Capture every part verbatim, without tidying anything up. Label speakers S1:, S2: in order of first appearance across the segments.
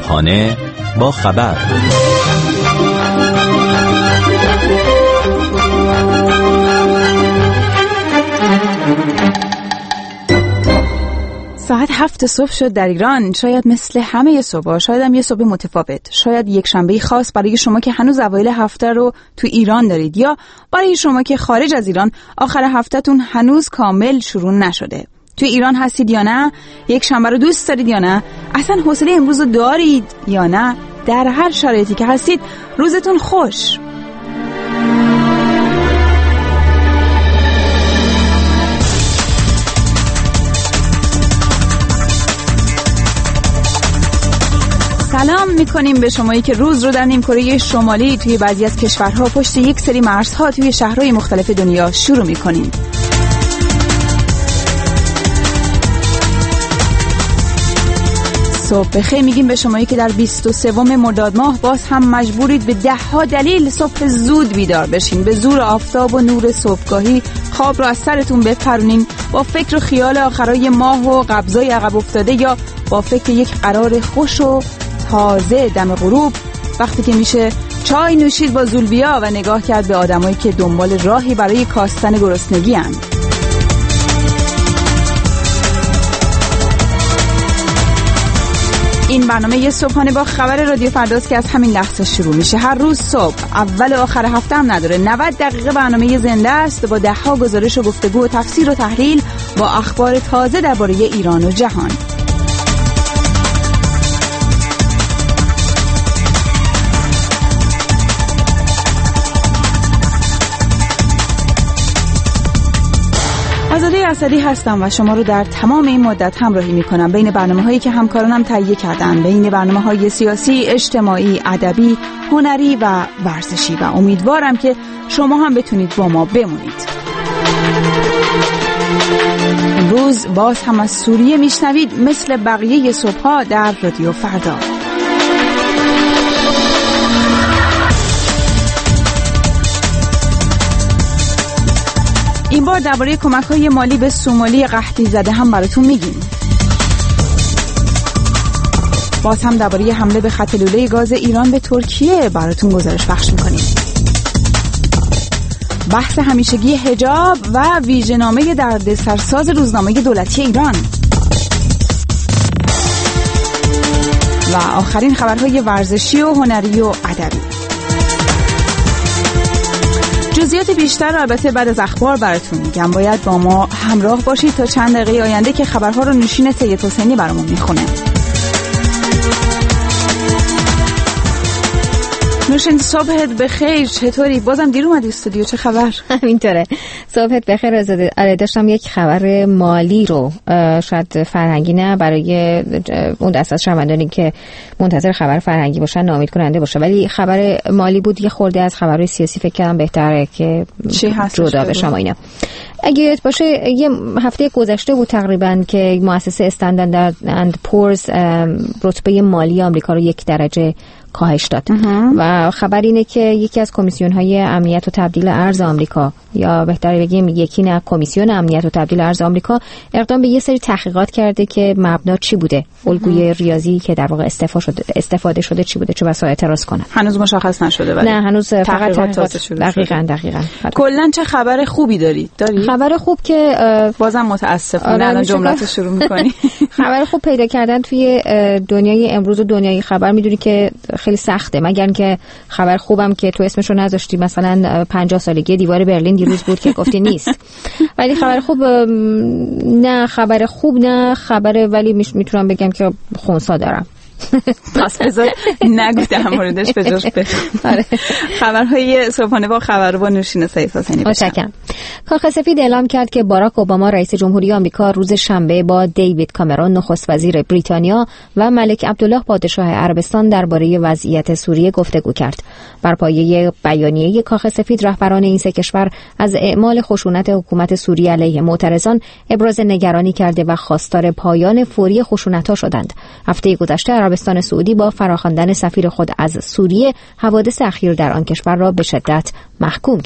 S1: صبحانه با خبر.
S2: ساعت هفت صبح شد در ایران. شاید مثل همه صبح‌ها، شاید هم یه صبح متفاوت، شاید یک شنبه خاص برای شما که هنوز اوایل هفته رو تو ایران دارید، یا برای شما که خارج از ایران آخر هفته‌تون هنوز کامل شروع نشده. تو ایران هستید یا نه؟ یک شنبه رو دوست دارید یا نه؟ اصلا حوصله امروز رو دارید یا نه؟ در هر شرایطی که هستید روزتون خوش. سلام میکنیم به شمایی که روز رو در نیمکره شمالی توی بعضی از کشورها پشت یک سری مرزها توی شهرهای مختلف دنیا شروع میکنیم. صبح بخیر میگیم به شمایی که در بیست و سوم مرداد ماه باز هم مجبورید به ده ها دلیل صبح زود بیدار بشین، به زور آفتاب و نور صبحگاهی خواب رو از سرتون بپرونین، با فکر و خیال آخرای ماه و قبضای عقب افتاده، یا با فکر یک قرار خوش و تازه دم غروب، وقتی که میشه چای نوشید با زولبیا و نگاه کرد به آدمایی که دنبال راهی برای کاستن گرسنگی هستند. این برنامه یه صبحانه با خبر رادیو فرداست که از همین لحظه شروع میشه. هر روز صبح، اول و آخر هفته هم نداره، نود دقیقه برنامه زنده است با ده ها گزارش و گفتگو و تفسیر و تحلیل با اخبار تازه درباره ایران و جهان. آزاده اسدی هستم و شما رو در تمام این مدت همراهی میکنم بین برنامه‌هایی که همکارانم تهیه کردن، بین برنامه‌های سیاسی، اجتماعی، ادبی، هنری و ورزشی، و امیدوارم که شما هم بتونید با ما بمونید. امروز باز هم از سوریه میشنوید مثل بقیه صبح‌ها در رادیو فردا. این بار درباره کمک‌های مالی به سومالی قحطی زده هم براتون میگیم. باز هم درباره حمله به خط لوله گاز ایران به ترکیه براتون گزارش پخش میکنیم. بحث همیشگی حجاب و ویژه‌نامه دردسرساز روزنامه دولتی ایران. و آخرین خبرهای ورزشی و هنری و ادبی. جزئیات بیشتر رو البته بعد از اخبار براتون میگم. باید با ما همراه باشید تا چند دقیقه آینده که خبرها رو نوشین سید حسینی برامون میخونه. نوشین، صبحت بخیر، چطوری؟ بازم دیر اومدی استودیو، چه خبر؟
S3: همینطوره، صبحت بخیر. آزاده، آره داشتم یک خبر مالی رو، شاید فرهنگی نه، برای اون دست از شنوندانی که منتظر خبر فرهنگی باشن ناامید کننده باشه، ولی خبر مالی بود. یه خورده از خبرهای سیاسی فکر کردم بهتره که جدا بشم. اینا اگه یادت باشه یه هفته گذشته بود تقریبا که مؤسسه استندارد اند پورز رتبه مالی آمریکا رو یک درجه کاهش داد و خبر اینه که یکی از کمیسیون‌های امنیت و تبدیل ارز آمریکا، یا بهتره بگیم یکی نه کمیسیون امنیت و تبدیل ارز آمریکا، اقدام به یه سری تحقیقات کرده که مبنا چی بوده، الگوی ریاضی که در واقع استفاده شده استفاده شده چی بوده، چه بسا اعتراض کنن.
S2: هنوز مشخص نشده ولی
S3: نه، هنوز فقط
S2: تحقیقات شده.
S3: دقیقاً دقیقاً.
S2: کلاً چه خبر خوبی داری؟ داری؟
S3: خبر خوب که
S2: بازم متاسفانه الان جمله‌تو شروع می‌کنی. خبر
S3: خوب پیدا کردن توی دنیای امروز و دنیای خبر می‌دونی که خیلی سخته، مگر اینکه خبر خوبم که تو اسمشو نذاشتی، مثلا پنجاه سالگی دیوار برلین دیروز بود که گفتی نیست. ولی خبر خوب نه، خبر خوب نه خبره، ولی میتونم بگم که خونسا دارم.
S2: پس بذار نگو در موردش به جاش بخون. آره. خبرهای صبحانه با خبر با نوشین سید حسینی باشم.
S3: کاخ سفید اعلام کرد که باراک اوباما رئیس جمهوری آمریکا روز شنبه با دیوید کامرون نخست وزیر بریتانیا و ملک عبدالله پادشاه عربستان درباره وضعیت سوریه گفتگو کرد. بر پایه بیانیه کاخ سفید رهبران این سه کشور از اعمال خشونت حکومت سوریه علیه معترضان ابراز نگرانی کرده و خواستار پایان فوری خشونت‌ها شدند. هفته گذشته عربستان سعودی با فراخواندن سفیر خود از سوریه حوادث اخیر در آن کشور را به شدت محکوم کرد.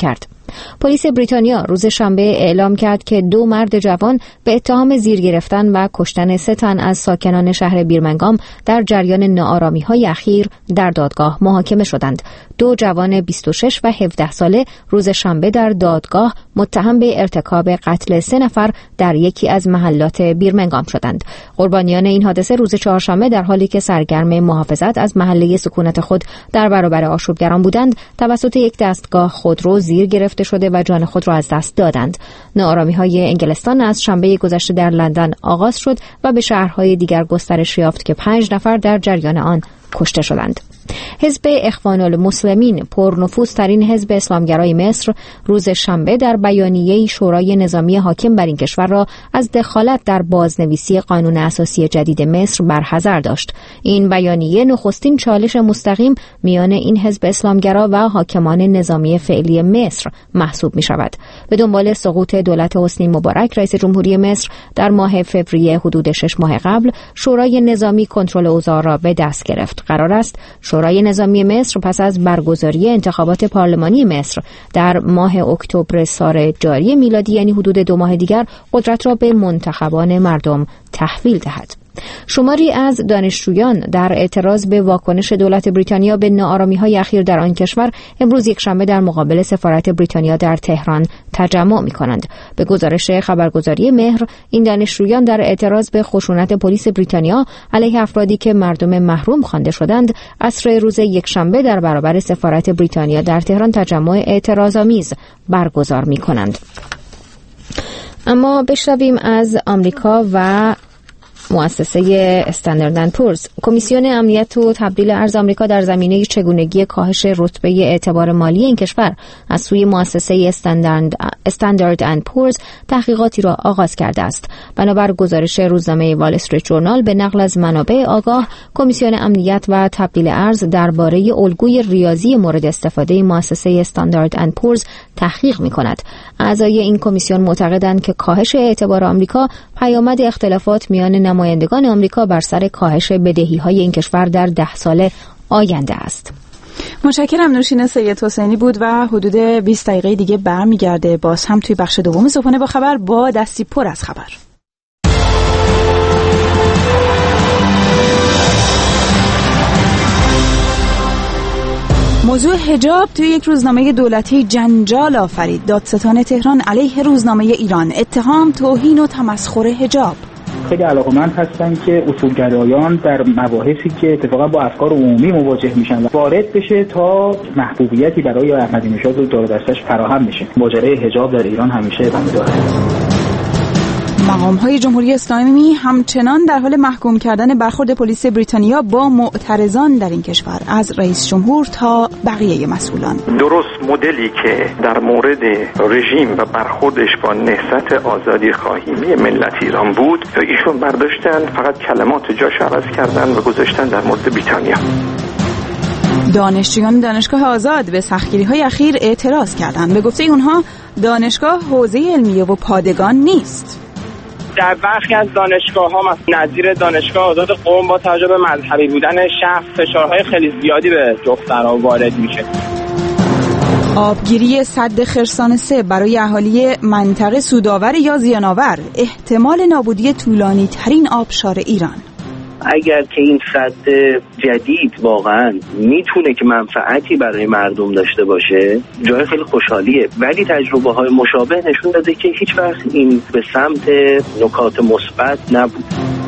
S3: پلیس بریتانیا روز شنبه اعلام کرد که دو مرد جوان به اتهام زیر گرفتن و کشتن سه تن از ساکنان شهر بیرمنگام در جریان ناآرامی‌های اخیر در دادگاه محاکمه شدند. دو جوان بیست و شش و هفده ساله روز شنبه در دادگاه متهم به ارتکاب قتل سه نفر در یکی از محلات بیرمنگام شدند. قربانیان این حادثه روز چهارشنبه در حالی که سرگرم محافظت از محله سکونت خود در برابر آشوبگران بودند، توسط یک دستگاه خودرو زیر گرفته شده و جان خود را از دست دادند. ناآرامی‌های انگلستان از شنبه گذشته در لندن آغاز شد و به شهرهای دیگر گسترش یافت که پنج نفر در جریان آن کشته شدند. حزب اخوان المسلمین، پرنفوذترین حزب اسلامگرای مصر، روز شنبه در بیانیه‌ای شورای نظامی حاکم بر این کشور را از دخالت در بازنویسی قانون اساسی جدید مصر برحذر داشت. این بیانیه نخستین چالش مستقیم میان این حزب اسلامگرا و حاکمان نظامی فعلی مصر محسوب می‌شود. به دنبال سقوط دولت حسنی مبارک، رئیس جمهوری مصر در ماه فوریه حدود شش ماه قبل شورای نظامی کنترل اوضاع را به دست گرفت. قرار است شورای نظامی مصر پس از برگزاری انتخابات پارلمانی مصر در ماه اکتبر سال جاری میلادی، یعنی حدود دو ماه دیگر، قدرت را به منتخبان مردم تحویل دهد. شماری از دانشجویان در اعتراض به واکنش دولت بریتانیا به ناآرامی‌های اخیر در آن کشور امروز یکشنبه در مقابل سفارت بریتانیا در تهران تجمع می‌کنند. به گزارش خبرگزاری مهر، این دانشجویان در اعتراض به خشونت پلیس بریتانیا علیه افرادی که مردم محروم خوانده شدند، عصر روز یکشنبه در برابر سفارت بریتانیا در تهران تجمع اعتراض‌آمیز برگزار می‌کنند. اما بشنویم از آمریکا و مؤسسه استاندارد اند پورز. کمیسیون امنیت و تبدیل ارز آمریکا در زمینه چگونگی کاهش رتبه اعتبار مالی این کشور از سوی مؤسسه استاندارد اند پورز تحقیقاتی را آغاز کرده است. بنابر گزارش روزنامه وال استریت جورنال به نقل از منابع آگاه، کمیسیون امنیت و تبدیل ارز درباره الگوی ریاضی مورد استفاده مؤسسه استاندارد اند پورز تحقیق می‌کند. اعضای این کمیسیون معتقدند که کاهش اعتبار آمریکا پیامد اختلافات میان نمایندگان آمریکا بر سر کاهش بدهی‌های این کشور در ده سال آینده است.
S2: متشکرم. نوشین سید حسینی بود و حدود بیست دقیقه دیگه برمیگرده باز هم توی بخش دوم صبحانه با خبر با دستی پر از خبر. موضوع حجاب توی یک روزنامه دولتی جنجال آفرید. دادستان تهران علیه روزنامه ایران، اتهام توهین و تمسخر حجاب.
S4: خیلی علاقه‌مند هستن که اصولگرایان در مباحثی که اتفاقا با افکار عمومی مواجه میشن وارد بشه تا محبوبیتی برای احمدی نژاد و دور دستش فراهم بشه. ماجرای حجاب در ایران همیشه ادامه داره.
S2: مقام‌های جمهوری اسلامی همچنان در حال محکوم کردن برخورد پلیس بریتانیا با معترضان در این کشور، از رئیس جمهور تا بقیه مسئولان.
S5: درست مدلی که در مورد رژیم و برخوردش با نهضت آزادی خواهی ملت ایران بود، ایشون برداشتن فقط کلمات جاش عوض کردن و گذاشتن در مورد بریتانیا.
S2: دانشجویان دانشگاه آزاد به سختگیری‌های اخیر اعتراض کردند. به گفته اونها دانشگاه حوزه علمیه و پادگان نیست.
S6: در برخی از دانشگاه‌ها مثل نظیر دانشگاه آزاد قم با توجه به مذهبی بودن شخص فشارهای خیلی زیادی به دخترها وارد میشه.
S2: آبگیری سد خرسان سه برای اهالی منطقه سودآور یا زیان‌آور، احتمال نابودی طولانی ترین آبشار ایران.
S7: اگر که این سد جدید واقعا میتونه که منفعتی برای مردم داشته باشه، جای خیلی خوشحالیه، ولی تجربه های مشابه نشون داده که هیچ وقت این به سمت نکات مثبت نبود.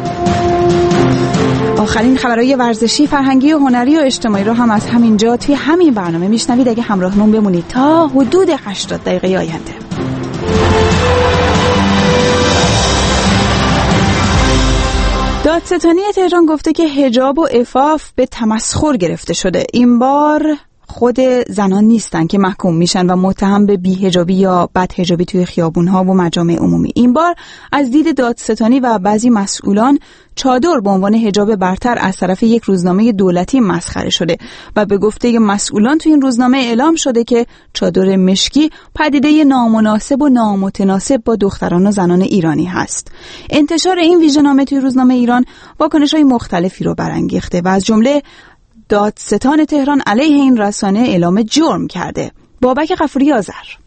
S2: آخرین خبرهای ورزشی، فرهنگی و هنری و اجتماعی رو هم از همینجا توی همین برنامه میشنوید. اگه همراهمون بمونید تا حدود هشتاد دقیقه آینده. دادستانی تهران گفته که حجاب و عفاف به تمسخر گرفته شده. این بار خود زنان نیستن که محکوم میشن و متهم به بی‌حجابی یا بدحجابی توی خیابون‌ها و مجامع عمومی. این بار از دید دادستانی و بعضی مسئولان چادر به عنوان حجاب برتر از طرف یک روزنامه دولتی مسخره شده و به گفته مسئولان توی این روزنامه اعلام شده که چادر مشکی پدیده نامناسب و نامتناسب با دختران و زنان ایرانی هست. انتشار این ویژه‌نامه توی روزنامه ایران واکنش‌های مختلفی رو برانگیخته و از جمله دادستان تهران علیه این رسانه اعلام جرم کرده. بابک غفوری آذر.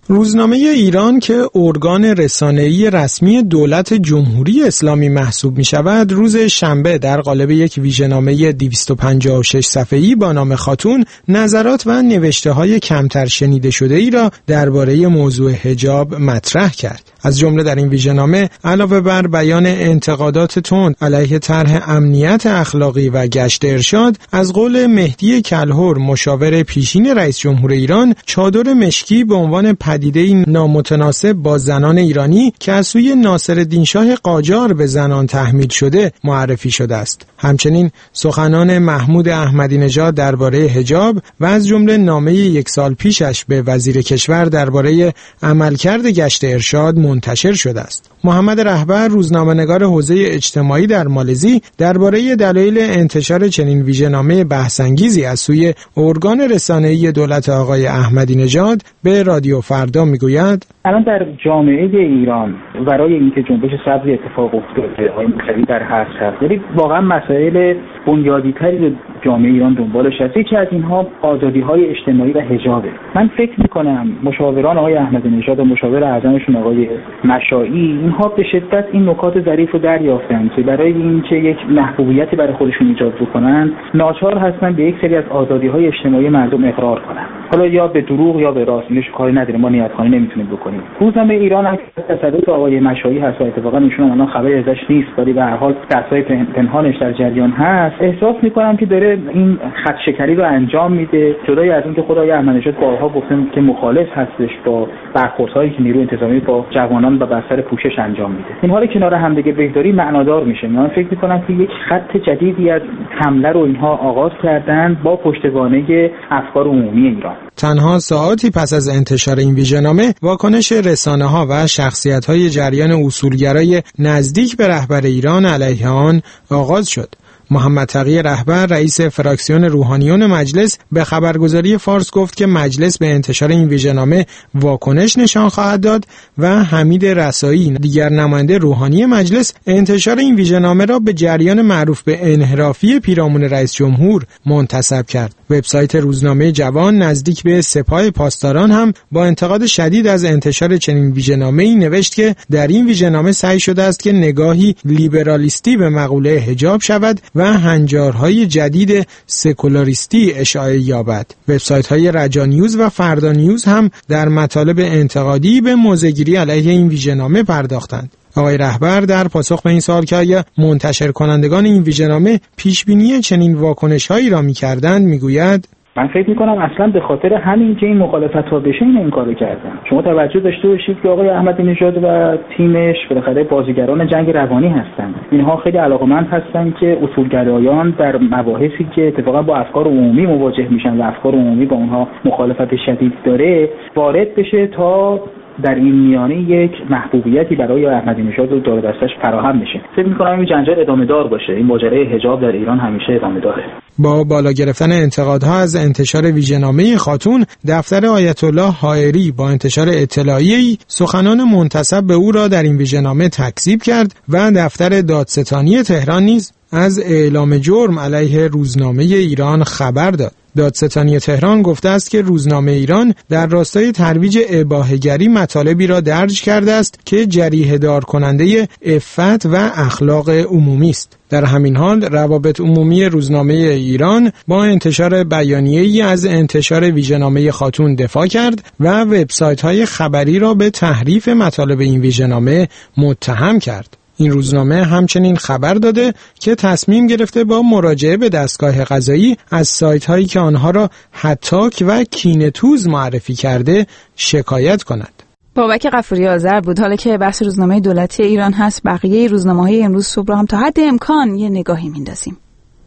S8: روزنامه ایران که ارگان رسانه‌ای رسمی دولت جمهوری اسلامی محسوب می‌شود، روز شنبه در قالب یک ویژه‌نامه دویست و پنجاه و شش صفحه‌ای با نام خاتون نظرات و نوشته‌های کمتر شنیده شده ای را درباره موضوع حجاب مطرح کرد. از جمله در این ویژه‌نامه علاوه بر بیان انتقادات تند علیه طرح امنیت اخلاقی و گشت ارشاد، از قول مهدی کلهر مشاور پیشین رئیس جمهور ایران، چادر مشکی به عنوان پدیده‌ای نامتناسب با زنان ایرانی که از سوی ناصرالدین شاه قاجار به زنان تحمیل شده معرفی شده است. همچنین سخنان محمود احمدی نژاد درباره حجاب و از جمله نامه یک سال پیشش به وزیر کشور درباره عملکرد گشت ارشاد منتشر شده است. محمد رهبر، روزنامه‌نگار حوزه اجتماعی در مالزی، درباره دلایل انتشار چنین ویژه‌نامه بحث‌انگیزی از سوی ارگان رسانه‌ای دولت آقای احمدی نژاد به رادیو فردا میگوید:
S4: الان در جامعه ایران برای اینکه جنبش سبزی اتفاق افتاده، آقای مختاری در هر هست، یعنی واقعا مسائل بنیادی‌تری رو جامعه ایران دنبالش هست. یکی از اینها آزادی‌های اجتماعی و حجابه. من فکر می‌کنم مشاوران آقای احمدی نژاد و مشاور اعظمشون آقای مشایی، اینها به شدت این نکات ظریف رو دریافتن که برای اینکه یک محبوبیتی برای خودشون ایجاد بکنن، ناچار هستن به یک سری از آزادی‌های اجتماعی مردم اقرار کنن. حالا یا به دروغ یا به راست، اینش کاری نداریم، ما نیت‌خوانی نمیتونیم بکنیم. روزنامه ایران هم تصدیق آقای مشایی هست و اتفاقا ایشون الان خبری ازش نیست، ولی به هر حال دستای پنهانش در جریان هست. احساس می‌کنم که داره این خط شکنی رو انجام میده، جدای از اینکه خدای احمدی نژاد بارها گفتن که مخالف هستش با برخوردهایی که نیروی انتظامی با جوانان و بستر پوشش انجام میده. اینها رو کنار هم دیگه بهداری معنادار میشه. من فکر می‌کنم که یک خط جدیدی از حمله رو اینها آغاز کردن با پشتوانه افکار عمومی ایران.
S8: تنها ساعاتی پس از انتشار این ویژه‌نامه، واکنش رسانه‌ها و شخصیت‌های جریان اصولگرای نزدیک به رهبر ایران علیه آن آغاز شد. محمد تقی رهبر، رئیس فراکسیون روحانیون مجلس، به خبرگزاری فارس گفت که مجلس به انتشار این ویژه‌نامه واکنش نشان خواهد داد و حمید رسایی، دیگر نماینده روحانی مجلس، انتشار این ویژه‌نامه را به جریان معروف به انحرافی پیرامون رئیس جمهور منتسب کرد. وبسایت روزنامه جوان نزدیک به سپاه پاسداران هم با انتقاد شدید از انتشار چنین ویژه‌نامه‌ای نوشت که در این ویژه‌نامه سعی شده است که نگاهی لیبرالیستی به مقوله حجاب شود و هنجارهای جدید سکولاریستی اشاعه یابد. وبسایت‌های رجا نیوز و فردا نیوز هم در مطالب انتقادی به موضع‌گیری علیه این ویژه‌نامه پرداختند. آقای رهبر در پاسخ به این سوال که آیا منتشر کنندگان این ویژه‌نامه پیشبینی چنین واکنش‌هایی را می‌کردند می‌گوید:
S4: من فکر میکنم اصلا به خاطر همین که این مخالفت‌ها بشه این این کارو کردن. شما توجه داشته باشید که آقای احمدی نژاد و تیمش بالاخره بازیگران جنگ روانی هستند. اینها خیلی علاقمند هستند که اصولگرایان در مباحثی که اتفاقا با افکار عمومی مواجه میشن و افکار عمومی با اونها مخالفت شدید داره وارد بشه تا در این میانه یک محبوبیتی برای احمدی نژاد و دور دستش فراهم میشه. فکر می‌کنم این جنجال ادامه دار باشه. این ماجرای حجاب در ایران همیشه ادامه داره.
S8: با بالا گرفتن انتقادها از انتشار ویژه‌نامه خاتون، دفتر آیت الله حائری با انتشار اطلاعیه‌ای سخنان منتسب به او را در این ویژه‌نامه تکذیب کرد و دفتر دادستانی تهران نیز از اعلام جرم علیه روزنامه ایران خبر داد. دادستانی تهران گفته است که روزنامه ایران در راستای ترویج اباحه‌گری مطالبی را درج کرده است که جریحه دار کننده عفت و اخلاق عمومی است. در همین حال روابط عمومی روزنامه ایران با انتشار بیانیه‌ای از انتشار ویژه‌نامه خاتون دفاع کرد و وبسایت‌های خبری را به تحریف مطالب این ویژه‌نامه متهم کرد. این روزنامه همچنین خبر داده که تصمیم گرفته با مراجعه به دستگاه قضایی از سایت‌هایی که آنها را هتاک و کینه‌توز معرفی کرده شکایت کند.
S2: بابک غفوری آذر بود. حالا که بحث روزنامه دولتی ایران هست، بقیه روزنامه‌های امروز صبح را هم تا حد امکان یه نگاهی میندازیم.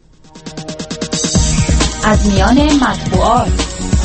S9: از میان مطبوعات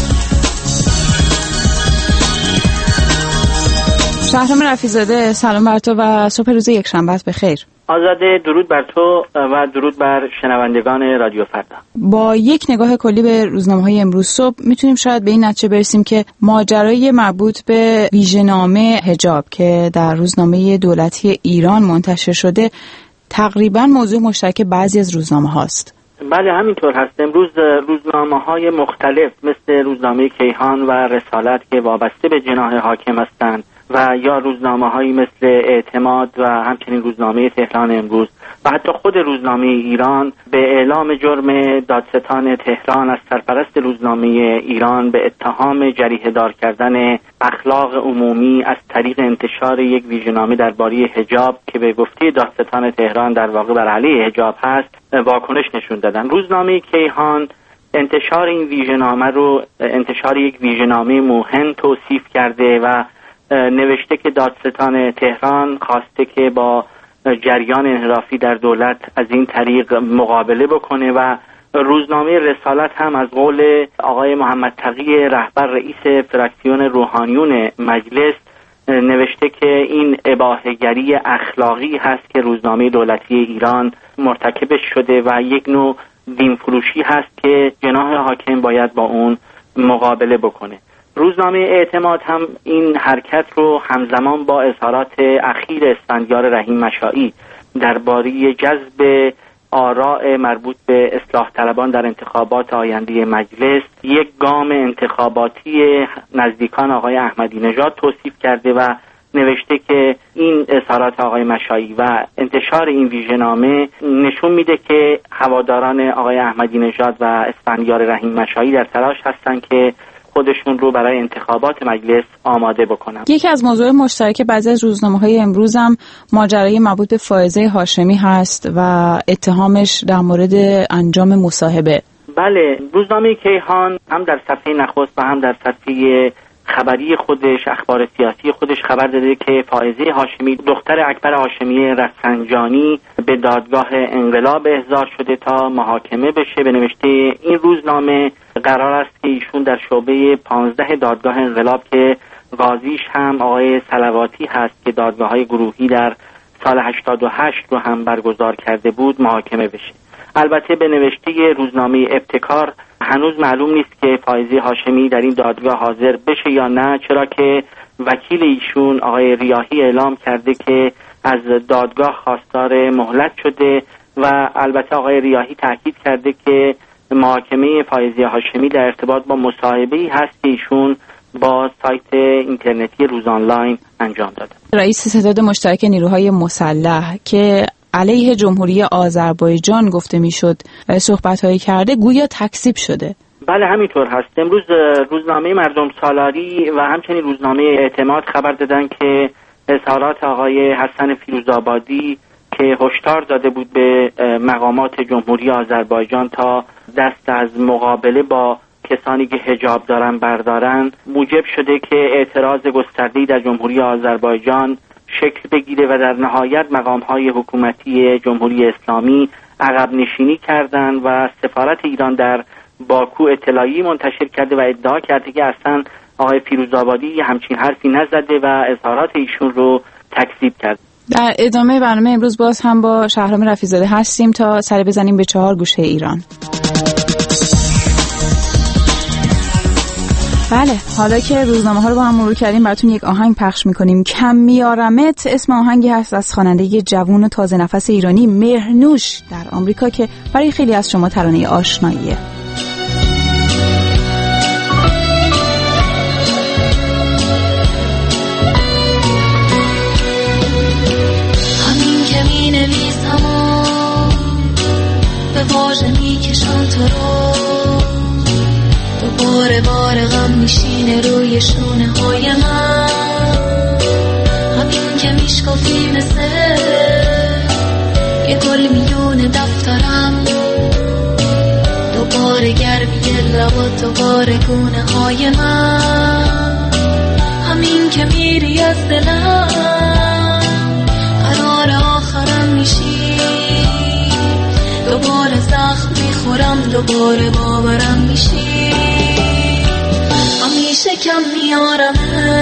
S2: شهرام رفیع‌زاده، سلام بر تو و صبح روز یک شنبه بخیر.
S10: آزاده، درود بر تو و درود بر شنوندگان رادیو فردا.
S2: با یک نگاه کلی به روزنامه‌های امروز صبح میتونیم شاید به این نتیجه برسیم که ماجرای مربوط به ویژه‌نامه حجاب که در روزنامه دولتی ایران منتشر شده تقریبا موضوع مشترک بعضی از روزنامه هاست.
S10: بله همینطور هست. امروز روزنامه‌های مختلف مثل روزنامه کیهان و رسالت که وابسته به جناح حاکم هستند و یا روزنامه‌هایی مثل اعتماد و همچنین روزنامه تهران امروز و حتی خود روزنامه ایران به اعلام جرم دادستان تهران از سرپرست روزنامه ایران به اتهام جریحه دار کردن اخلاق عمومی از طریق انتشار یک ویژه‌نامه درباره حجاب که به گفته دادستان تهران در واقع بر علیه حجاب هست واکنش نشون دادن. روزنامه کیهان انتشار این ویژه‌نامه رو انتشار یک ویژه‌نامه موهن توصیف کرده و نوشته که دادستان تهران خواسته که با جریان انحرافی در دولت از این طریق مقابله بکنه و روزنامه رسالت هم از قول آقای محمد تقی رهبر رئیس فراکسیون روحانیون مجلس نوشته که این اباحه‌گری اخلاقی هست که روزنامه دولتی ایران مرتکبش شده و یک نوع دینفروشی هست که جناح حاکم باید با اون مقابله بکنه. روزنامه اعتماد هم این حرکت رو همزمان با اظهارات اخیر اسفندیار رحیم مشائی درباره جذب آراء مربوط به اصلاح طلبان در انتخابات آینده مجلس یک گام انتخاباتی نزدیکان آقای احمدی نژاد توصیف کرده و نوشته که این اظهارات آقای مشائی و انتشار این ویژه‌نامه نشون میده که هواداران آقای احمدی نژاد و اسفندیار رحیم مشائی در تلاش هستن که خودشون رو برای انتخابات مجلس آماده بکنن.
S2: یکی از موضوع مشترک بعضی از روزنامه‌های امروز هم ماجرای مربوط به فائزه هاشمی هست و اتهامش در مورد انجام مصاحبه.
S10: بله، روزنامه کیهان هم در صفحه نخست و هم در صفحه خبری خودش اخبار سیاسی خودش خبر داده که فائزه هاشمی دختر اکبر هاشمی رفسنجانی به دادگاه انقلاب احضار شده تا محاکمه بشه. به نوشته این روزنامه قرار است که ایشون در شعبه پانزده دادگاه انقلاب که قاضیش هم آقای صلواتی هست که دادگاه‌های گروهی در سال هشتاد و هشت رو هم برگزار کرده بود محاکمه بشه. البته به نوشته روزنامه ابتکار هنوز معلوم نیست که فائزه هاشمی در این دادگاه حاضر بشه یا نه، چرا که وکیل ایشون آقای ریاحی اعلام کرده که از دادگاه خواستار مهلت شده و البته آقای ریاحی تاکید کرده که محاکمه فائزه هاشمی در ارتباط با مصاحبه‌ای هست که ایشون با سایت اینترنتی روز آنلاین انجام داده.
S2: رئیس ستاد مشترک نیروهای مسلح که علیه جمهوری آذربایجان گفته میشد صحبت‌هایی کرده گویا تکذیب شده.
S10: بله همینطور هست. امروز روزنامه مردم سالاری و همچنین روزنامه اعتماد خبر دادن که اظهارات آقای حسن فیروزآبادی که هشدار داده بود به مقامات جمهوری آذربایجان تا دست از مقابله با کسانی که حجاب دارن بردارن موجب شده که اعتراض گسترده‌ای در جمهوری آذربایجان شکل بگیره و در نهایت مقام‌های حکومتی جمهوری اسلامی عقب نشینی کردند و سفارت ایران در باکو اطلاعیه‌ای منتشر کرده و ادعا کرده که اصلا آقای فیروزآبادی همچین حرفی نزده و اظهارات ایشون رو تکذیب کرد.
S2: در ادامه برنامه امروز باز هم با شهرام رفیع‌زاده هستیم تا سر بزنیم به چهار گوشه ایران. بله، حالا که روزنامه ها رو با هم مرور کردیم براتون یک آهنگ پخش میکنیم. کم میارمت اسم آهنگی هست از خواننده جوان و تازه نفس ایرانی مهرنوش در آمریکا که برای خیلی از شما ترانه آشناییه.
S11: همین که می نویسم و به واژه می کشم تو رو باره باره غم میشینه روی شونه های من. همین که میشکافی مثل یه گل میونه دفترم دوباره گرمی لبات دوباره گونه های من. همین که میری از دلم قرار آخرم میشی دوباره زخم میخورم دوباره باورم میشی. همیشه کم میارمه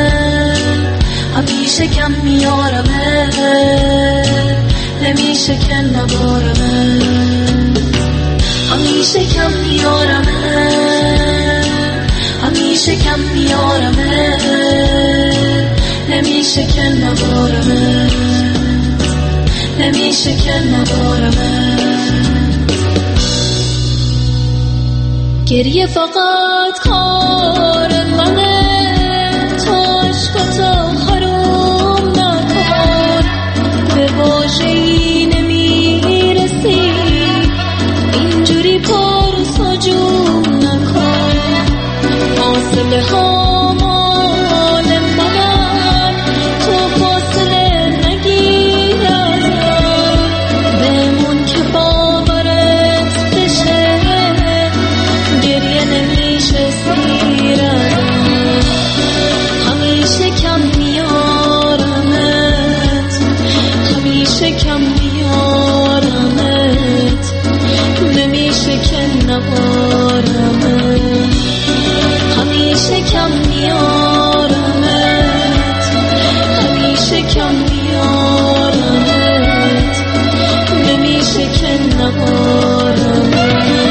S11: همیشه کم میارمه نمیشه که نبارمه. همیشه کم میارمه همیشه کم میارمه نمیشه که نبارمه نمیشه که نبارمه. گریه فقط کار منه، تو عشقتا حروم نکن، به واژه‌ای نمیرسی، اینجوری پر سجون نکن. فاصله ها مال منن، تو فاصله نگیر ازم، بمون که باورت بشه، گریه نمیشه سیر ازم. همیشه کم میارمت، همیشه کم میارمت، نمیشه که نبارمت. همیشه کم میارمت، همیشه کم میارمت، نمیشه که نبارمت.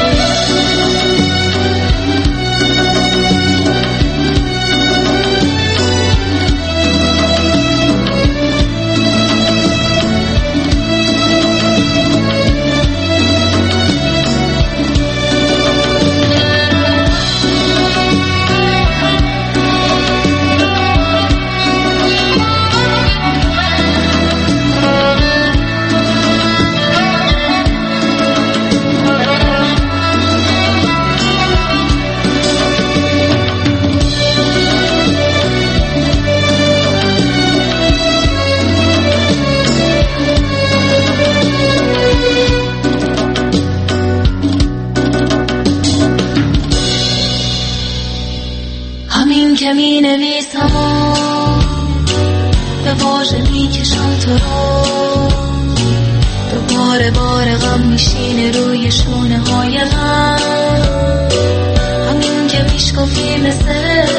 S11: که می نویسم و به واژه می کشم تو رو، دوباره بار غم میشینه روی شونه های غم. همین که میشکافی مثل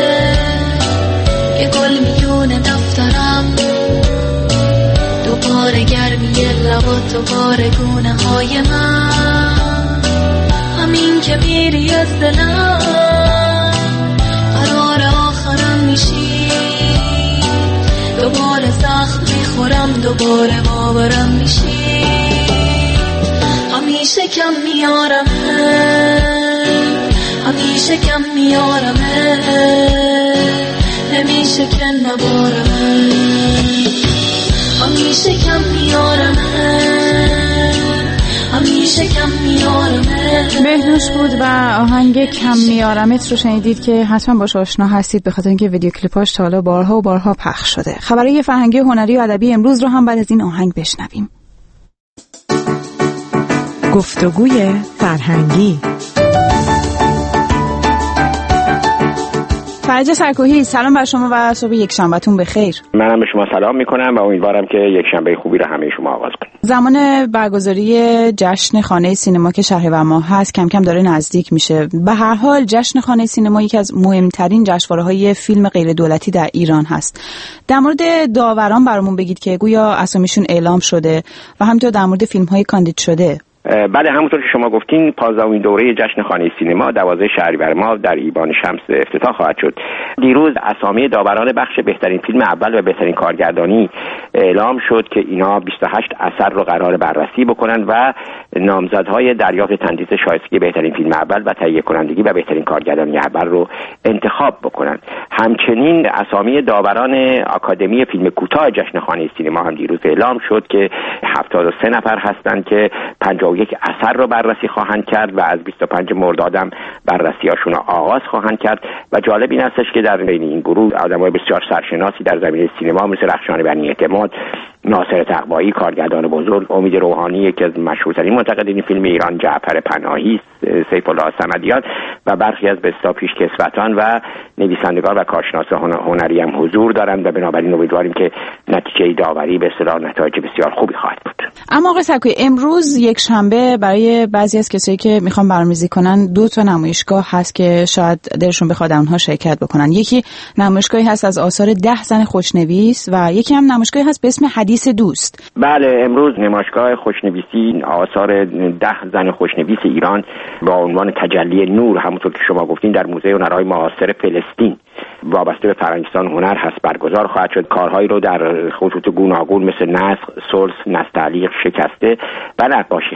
S11: یه گل میون دفترم، دوباره گرمی لبات، دوباره گونه های من. همین که میری از دلم، قرار آخرم میشی، دوباره زخم میخورم، دوباره باورم میشی. همیشه کم میارم، همیشه کم میارم، نمیشه که نبارم. همیشه کم میارم، همیشه کم میارم.
S2: بهنوش بود و آهنگ کم میارمت رو شنیدید که حتما باش آشنا هستید، به خاطر اینکه ویدیو کلیپاش تا حالا بارها و بارها پخش شده. خبرهای فرهنگی، هنری و ادبی امروز رو هم بعد از این آهنگ بشنویم.
S12: گفتگوی فرهنگی.
S2: فرج سرکوهی، سلام بر شما و صبح یک شنبهتون بخیر.
S13: منم به شما سلام میکنم و امیدوارم که یک شنبه خوبی رو همه شما آغاز کنیم.
S2: زمان برگزاری جشن خانه سینما که شهریور ماه هست کم کم داره نزدیک میشه. به هر حال جشن خانه سینما یکی از مهمترین جشنواره‌های فیلم غیر دولتی در ایران هست. در مورد داوران برامون بگید که گویا اسامیشون اعلام شده و همینطور در مورد فیلم‌های کاندید شده.
S13: بله، همونطور که شما گفتین پانزدهمین دوره جشن خانه سینما دوازده شهریور ماه در ایوان شمس افتتاح خواهد شد. دیروز اسامی داوران بخش بهترین فیلم اول و بهترین کارگردانی اعلام شد که اینا بیست و هشت اثر رو قرار بررسی بکنن و نامزدهای دریافت تندیس شایستگی بهترین فیلم اول و تهیه کنندگی و بهترین کارگردانی اول رو انتخاب بکنن. همچنین اسامی داوران آکادمی فیلم کوتاه جشن خانه سینما هم دیروز اعلام شد که هفتاد و سه نفر هستند که پنجاه و یک اثر رو بررسی خواهند کرد و از بیست و پنج مرداد هم بررسی‌هاشون رو آغاز خواهند کرد. و جالب این هستش که در بین این گروه آدمای بسیار سرشناسی در زمینه سینما مثل رخشان بنی اعتماد، ناصر تقوایی کارگردان بزرگ، امید روحانی یکی از مشهورترین منتقدین فیلم ایران، جعفر پناهی، سیف الله صمدیان و برخی از بسیار پیشکسوتان و نویسندگان و کارشناسان هنری هم حضور دارند و بنابراین امیدواریم که نتیجه داوری به اصطلاح نتایج بسیار خوبی خواهد بود.
S2: اما آقای سرکویی، امروز یک شنبه برای بعضی از کسایی که میخوان برنامه‌ریزی کنن دو تا نمایشگاه هست که شاید دلشون بخواد اونها شرکت بکنن. یکی نمایشگاهی هست از آثار ده زن خوشنویس و یکی هم نمایشگاهی هست به اسم حدیث دوست.
S13: بله، امروز نمایشگاه خوشنویسی آثار ده زن خوشنویس ایران با عنوان تجلی نور، همونطور که شما گفتین، در موزه هنرهای معاصر فلسطین وابسته به فرنگستان هنر هست برگزار خواهد شد. کارهایی رو در خطوط گوناگون مثل نسخ، سلس، نستعلیق، شکسته و نقاشی خط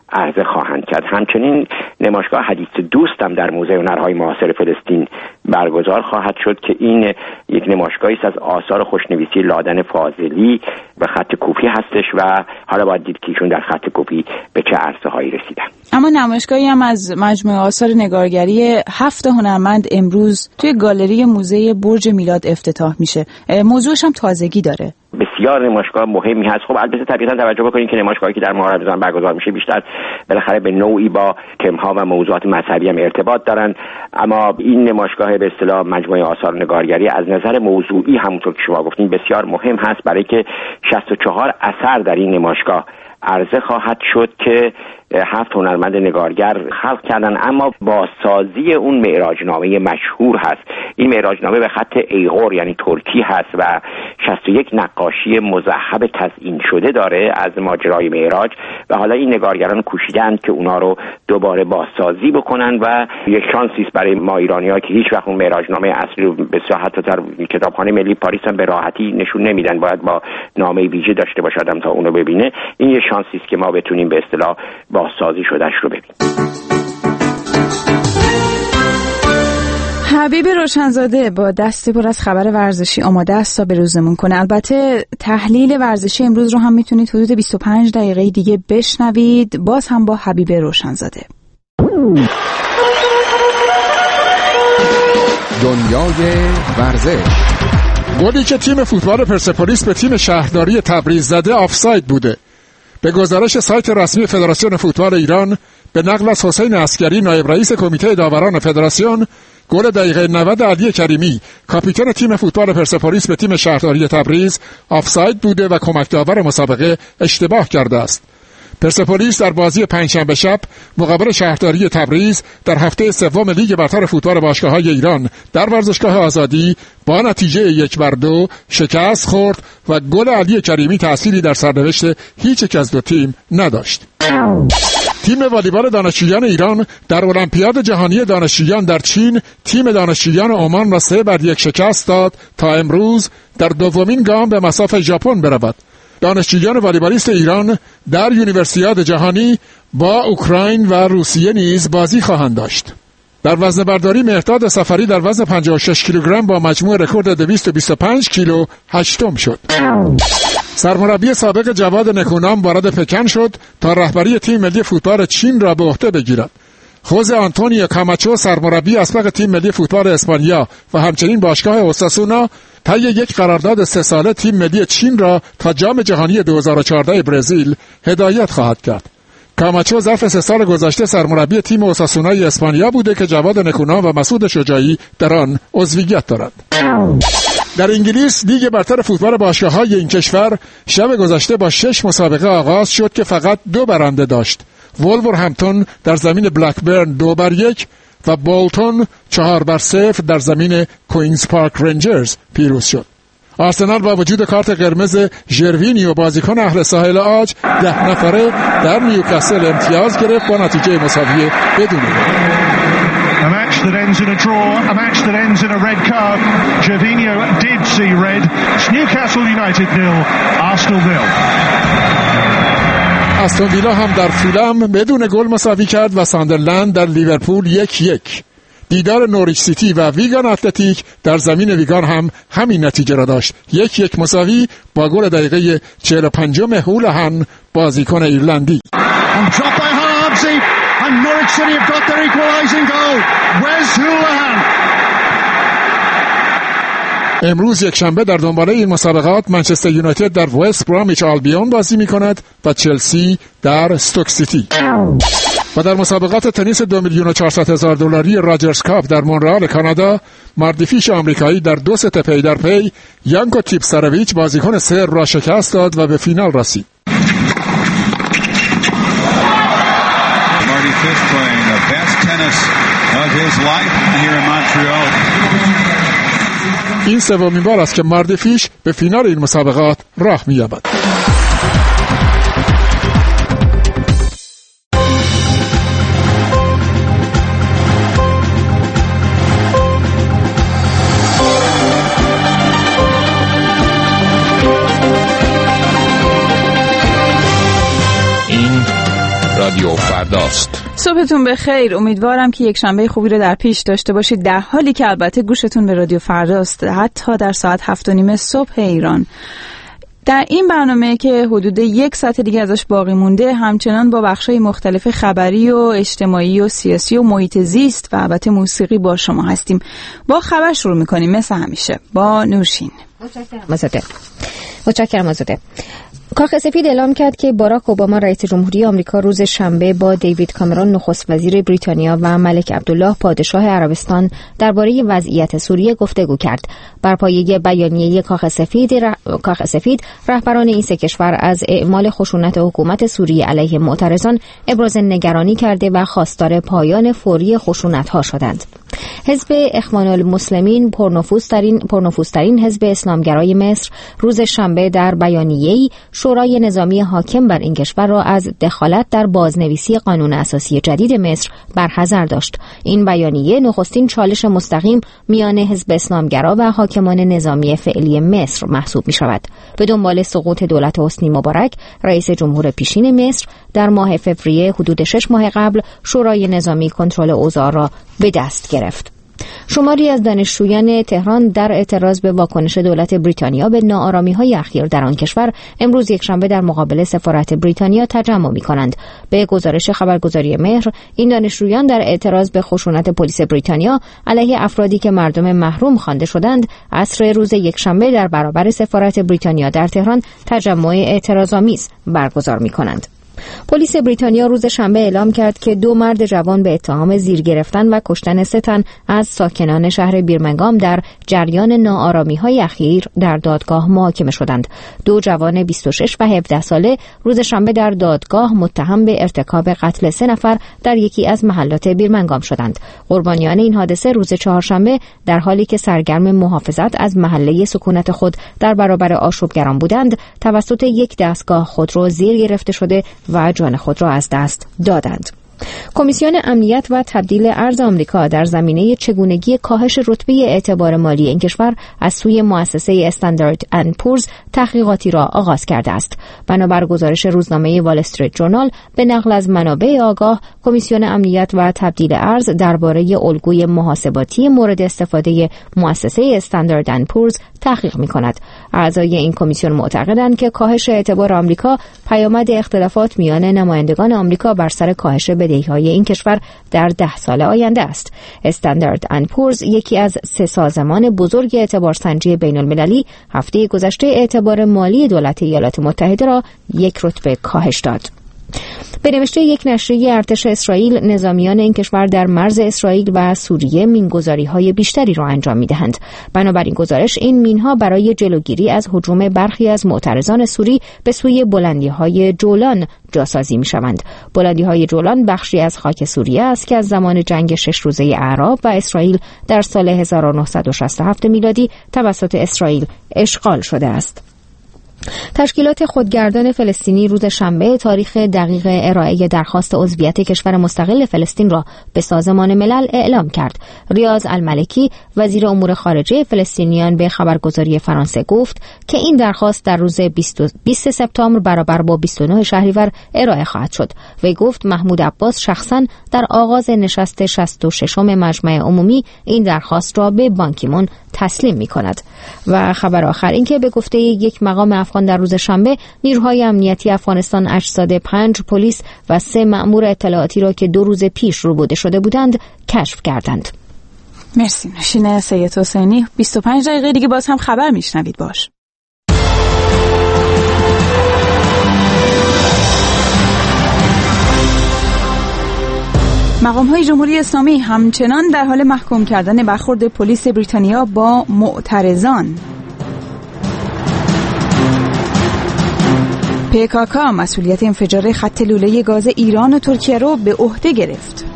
S13: عرضه خواهند کرد. همچنین نمایشگاه حدیث دوست هم در موزه هنرهای معاصر فلسطین برگزار خواهد شد که این یک نمایشگاهی است از آثار خوشنویسی لادن فاضلی به خط کوفی هستش و حالا باید دید که ایشون در خط کوفی به چه عرصه‌هایی رسیدن.
S2: اما نمایشگاهی هم از مجموعه آثار نگارگری هفت هنرمند امروز توی گالری موزه برج میلاد افتتاح میشه. موضوعش هم تازگی داره.
S13: بسیار نمایشگاه مهمی هست. خب البته طبیعتا توجه بکنید که نمایشگاهی که در ماه رمضان برگزار میشه بیشتر بالاخره به نوعی با تم‌ها و موضوعات مذهبی هم ارتباط دارن، اما این نمایشگاه به اصطلاح مجموعه آثار نگارگری از نظر موضوعی همونطور که شما گفتین بسیار مهم هست، برای که شصت و چهار اثر در این نمایشگاه عرضه خواهد شد که هفت هنرمند نگارگر خلق کردن، اما با سازی اون معراجنامه مشهور هست. این معراجنامه به خط ایغور یعنی ترکی هست و شصت و یک نقاشی مذهب تزیین شده داره از ماجرای معراج و حالا این نگارگران کوشیدن که اونا رو دوباره بازسازی بکنن و یک شانسی است برای ما ایرانی‌ها که هیچ وقت اون معراجنامه اصلی رو به صراحت در کتابخانه ملی پاریس هم به راحتی نشون نمیدن، باید با نامه ویژه داشته باشه آدم تا اون رو ببینه. این یه شانسی است که ما بتونیم به اصطلاح بازسازی شدهش رو ببینیم.
S2: حبیب روشنزاده با دست پر از خبر ورزشی آماده است تا بروزمون کنه. البته تحلیل ورزشی امروز رو هم میتونید حدود بیست و پنج دقیقه دیگه بشنوید، باز هم با حبیب روشنزاده.
S14: دنیای ورزش.
S15: گلی که تیم فوتبال پرسپولیس به تیم شهرداری تبریز زده آفساید بوده. به گزارش سایت رسمی فدراسیون فوتبال ایران به نقل از حسین عسکری نایب رئیس کمیته داوران فدراسیون، گل دقیقه نود علی کریمی کاپیتان تیم فوتبال پرسپولیس به تیم شهرداری تبریز آفساید بوده و کمک داور مسابقه اشتباه کرده است. پرسپولیس در بازی پنجشنبه شب مقابل شهرداری تبریز در هفته سوم لیگ برتر فوتبال باشگاه‌های ایران در ورزشگاه آزادی با نتیجه یک بر دو شکست خورد و گل علی کریمی تأثیری در سرنوشت هیچ یک از دو تیم نداشت. تیم والیبال دانشجویان ایران در المپیاد جهانی دانشجویان در چین تیم دانشجویان عمان را سه بر یک شکست داد تا امروز در دومین گام به مصاف ژاپن برود. دانشجویان والیبالیست ایران در یونیورسیاد جهانی با اوکراین و روسیه نیز بازی خواهند داشت. در وزن برداری مهرداد سفری در وزن پنجاه و شش کیلوگرم با مجموع رکورد دویست و بیست و پنج کیلو هشتم شد. سرمربی سابق جواد نکونام وارد پکن شد تا رهبری تیم ملی فوتبال چین را به عهده بگیرد. خوزه آنتونیو کاماچو سرمربی اسبق تیم ملی فوتبال اسپانیا و همچنین باشگاه اوساسونا طی یک قرارداد سه ساله تیم ملی چین را تا جام جهانی دو هزار و چهارده برزیل هدایت خواهد کرد. کاماچو ظرف سه سال گذشته سرمربی تیم اوساسونای اسپانیا بوده که جواد نکونام و مسعود شجاعی در آن عضویت دارند. در انگلیس لیگ برتر فوتبال باشگاه‌های این کشور شب گذشته با شش مسابقه آغاز شد که فقط دو برنده داشت. وولورهمپتون در زمین بلکبرن دو بر یک و بولتون چهار بر صفر در زمین کوینز پارک رنجرز پیروز شد. آرسنال با وجود کارت قرمز ژروینیو بازیکن اهل ساحل عاج ده نفره در نیوکاسل امتیاز گرفت با نتیجه مساوی بدون گل.
S16: A match that ends in a draw, a match that ends in a red card. Gervinho did see red. It's Newcastle United nil, Arsenal nil.
S15: استون ویلا هم در فولام بدون گل مساوی کرد و ساندرلند در لیورپول یک یک. دیدار نوریچ سیتی و ویگان اتلتیک در زمین ویگان هم همین نتیجه را داشت، یک یک مساوی با گل دقیقه چهل و پنجم هولهان بازیکن ایرلندی.
S16: And Norwich City have got their equalising goal. Where's Houlihan?
S15: امروز یک شنبه در دنباله این مسابقات منچستر یونایتد در وست برامیچ آلبیون بازی می کند و چلسی در استوک سیتی. و در مسابقات تنیس دو میلیون و چهارصد هزار دلاری راجرز کاپ در مونرال کانادا، ماردیفیش آمریکایی در دو ست پی در پی یانکو تیپسارویچ بازیکن سرب را شکست داد و به فینال رسید.
S17: Playing the best tennis of his life here in Montreal.
S15: این سومین بار است که ماردیفیش به فینال این مسابقات راه می‌یابد.
S14: رادیو فرداست.
S2: صبحتون بخیر. امیدوارم که یک شنبه خوبی رو در پیش داشته باشید، در حالی که البته گوشتون به رادیو فرداست، حتی در ساعت هفت و نیم صبح ایران. در این برنامه که حدود یک ساعت دیگه ازش باقی مونده، همچنان با بخشای مختلف خبری و اجتماعی و سیاسی و محیط زیست و البته موسیقی با شما هستیم. با خبر شروع میکنیم مثل همیشه با نوشین.
S3: متشکرم. متشکرم آزاده. کاخ سفید اعلام کرد که باراک اوباما رئیس جمهوری آمریکا روز شنبه با دیوید کامرون نخست وزیر بریتانیا و ملک عبدالله پادشاه عربستان درباره وضعیت سوریه گفتگو کرد. بر پایه بیانیه کاخ سفید ر... کاخ سفید رهبران این سه کشور از اعمال خشونت حکومت سوریه علیه معترضان ابراز نگرانی کرده و خواستار پایان فوری خشونت‌ها شدند. حزب اخوان المسلمین پرنفوذترین پرنفوذترین حزب اسلامگرای مصر روز شنبه در بیانیه‌ای شورای نظامی حاکم بر این کشور را از دخالت در بازنویسی قانون اساسی جدید مصر برحذر داشت. این بیانیه نخستین چالش مستقیم میان حزب اسلامگرا و حاکمان نظامی فعلی مصر محسوب می شود. به دنبال سقوط دولت حسنی مبارک، رئیس جمهور پیشین مصر در ماه فوریه حدود شش ماه قبل شورای نظامی کنترل اوضاع را به دست گرفت. شماری از دانشجویان تهران در اعتراض به واکنش دولت بریتانیا به ناآرامی‌های اخیر در آن کشور امروز یکشنبه در مقابل سفارت بریتانیا تجمع می‌کنند. به گزارش خبرگزاری مهر، این دانشجویان در اعتراض به خشونت پلیس بریتانیا علیه افرادی که مردم محروم خوانده شدند، عصر روز یکشنبه در برابر سفارت بریتانیا در تهران تجمع اعتراض‌آمیز برگزار می‌کنند. پلیس بریتانیا روز شنبه اعلام کرد که دو مرد جوان به اتهام زیر گرفتن و کشتن سه تن از ساکنان شهر بیرمنگام در جریان ناآرامی‌های اخیر در دادگاه محاکمه شدند. دو جوان بیست و شش و هفده ساله روز شنبه در دادگاه متهم به ارتکاب قتل سه نفر در یکی از محلات بیرمنگام شدند. قربانیان این حادثه روز چهارشنبه در حالی که سرگرم محافظت از محله سکونت خود در برابر آشوبگران بودند، توسط یک دستگاه خودرو زیر گرفته شده و جان خود را از دست دادند. کمیسیون امنیت و تبدیل ارز آمریکا در زمینه چگونگی کاهش رتبه اعتبار مالی این کشور از سوی مؤسسه استاندارد اند پورز تحقیقاتی را آغاز کرده است. بنابر گزارش روزنامه وال استریت جورنال به نقل از منابع آگاه، کمیسیون امنیت و تبدیل ارز درباره الگوی محاسباتی مورد استفاده مؤسسه استاندارد اند پورز تحقیق می‌کند. اعضای این کمیسیون معتقدند که کاهش اعتبار آمریکا پیامد اختلافات میان نمایندگان آمریکا بر سر کاهش بدهی‌های این کشور در ده سال آینده است. استاندارد اند پورز، یکی از سه سازمان بزرگ اعتبارسنجی بین‌المللی، هفته گذشته اعتبار مالی دولت ایالات متحده را یک رتبه کاهش داد. به نوشته یک نشریه ارتش اسرائیل، نظامیان این کشور در مرز اسرائیل و سوریه مینگذاری‌های بیشتری را انجام می‌دهند. بنابراین گزارش، این مین‌ها برای جلوگیری از هجوم برخی از معترضان سوری به سوی بلندی‌های جولان جاسازی می‌شوند. بلندی‌های جولان بخشی از خاک سوریه است که از زمان جنگ شش روزه اعراب و اسرائیل در سال هزار و نهصد و شصت و هفت میلادی توسط اسرائیل اشغال شده است. تشکیلات خودگردان فلسطینی روز شنبه تاریخ دقیق ارائه درخواست عضویت کشور مستقل فلسطین را به سازمان ملل اعلام کرد. ریاض الملکی، وزیر امور خارجه فلسطینیان، به خبرگزاری فرانسه گفت که این درخواست در روز بیست سپتامبر برابر با بیست و نه شهریور ارائه خواهد شد. وی گفت محمود عباس شخصاً در آغاز نشست شصت و ششم مجمع عمومی این درخواست را به بان کی مون تسلیم می‌کند. و خبر آخر این که به گفته یک مقام افغان در روز شنبه، نیروهای امنیتی افغانستان اجساد پنج پلیس و سه مأمور اطلاعاتی را که دو روز پیش ربوده شده بودند کشف کردند.
S2: مرسی نشین سید حسینی. بیست و پنج دقیقه دیگه باز هم خبر میشنوید. باش مقام‌های جمهوری اسلامی همچنان در حال محکوم کردن برخورد پلیس بریتانیا با معترضان. پی کا کا مسئولیت انفجار خط لوله گاز ایران و ترکیه رو به عهده گرفت.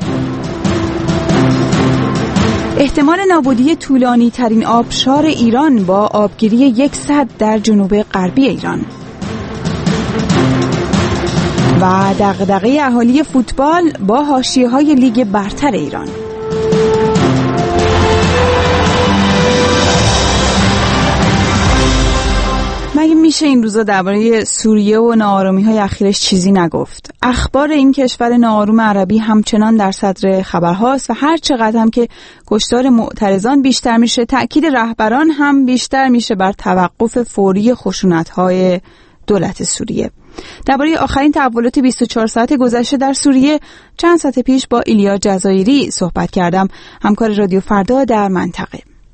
S2: احتمال نابودی طولانی ترین آبشار ایران با آبگیری یک سد در جنوب غربی ایران. و دغدغه اهالی فوتبال با حاشیه‌های لیگ برتر ایران. مگه نمیشه این روزا درباره سوریه و ناآرامی‌های اخیرش چیزی نگفت. اخبار این کشور ناآروم عربی همچنان در صدر خبرهاست و هر چقدر هم که کشتار معترضان بیشتر میشه، تأکید رهبران هم بیشتر میشه بر توقف فوری خشونت‌های دولت سوریه. درباره آخرین تحولات بیست و چهار ساعت گذشته در سوریه چند ساعت پیش با ایلیا جزایری صحبت کردم، همکار رادیو فردا در منطقه.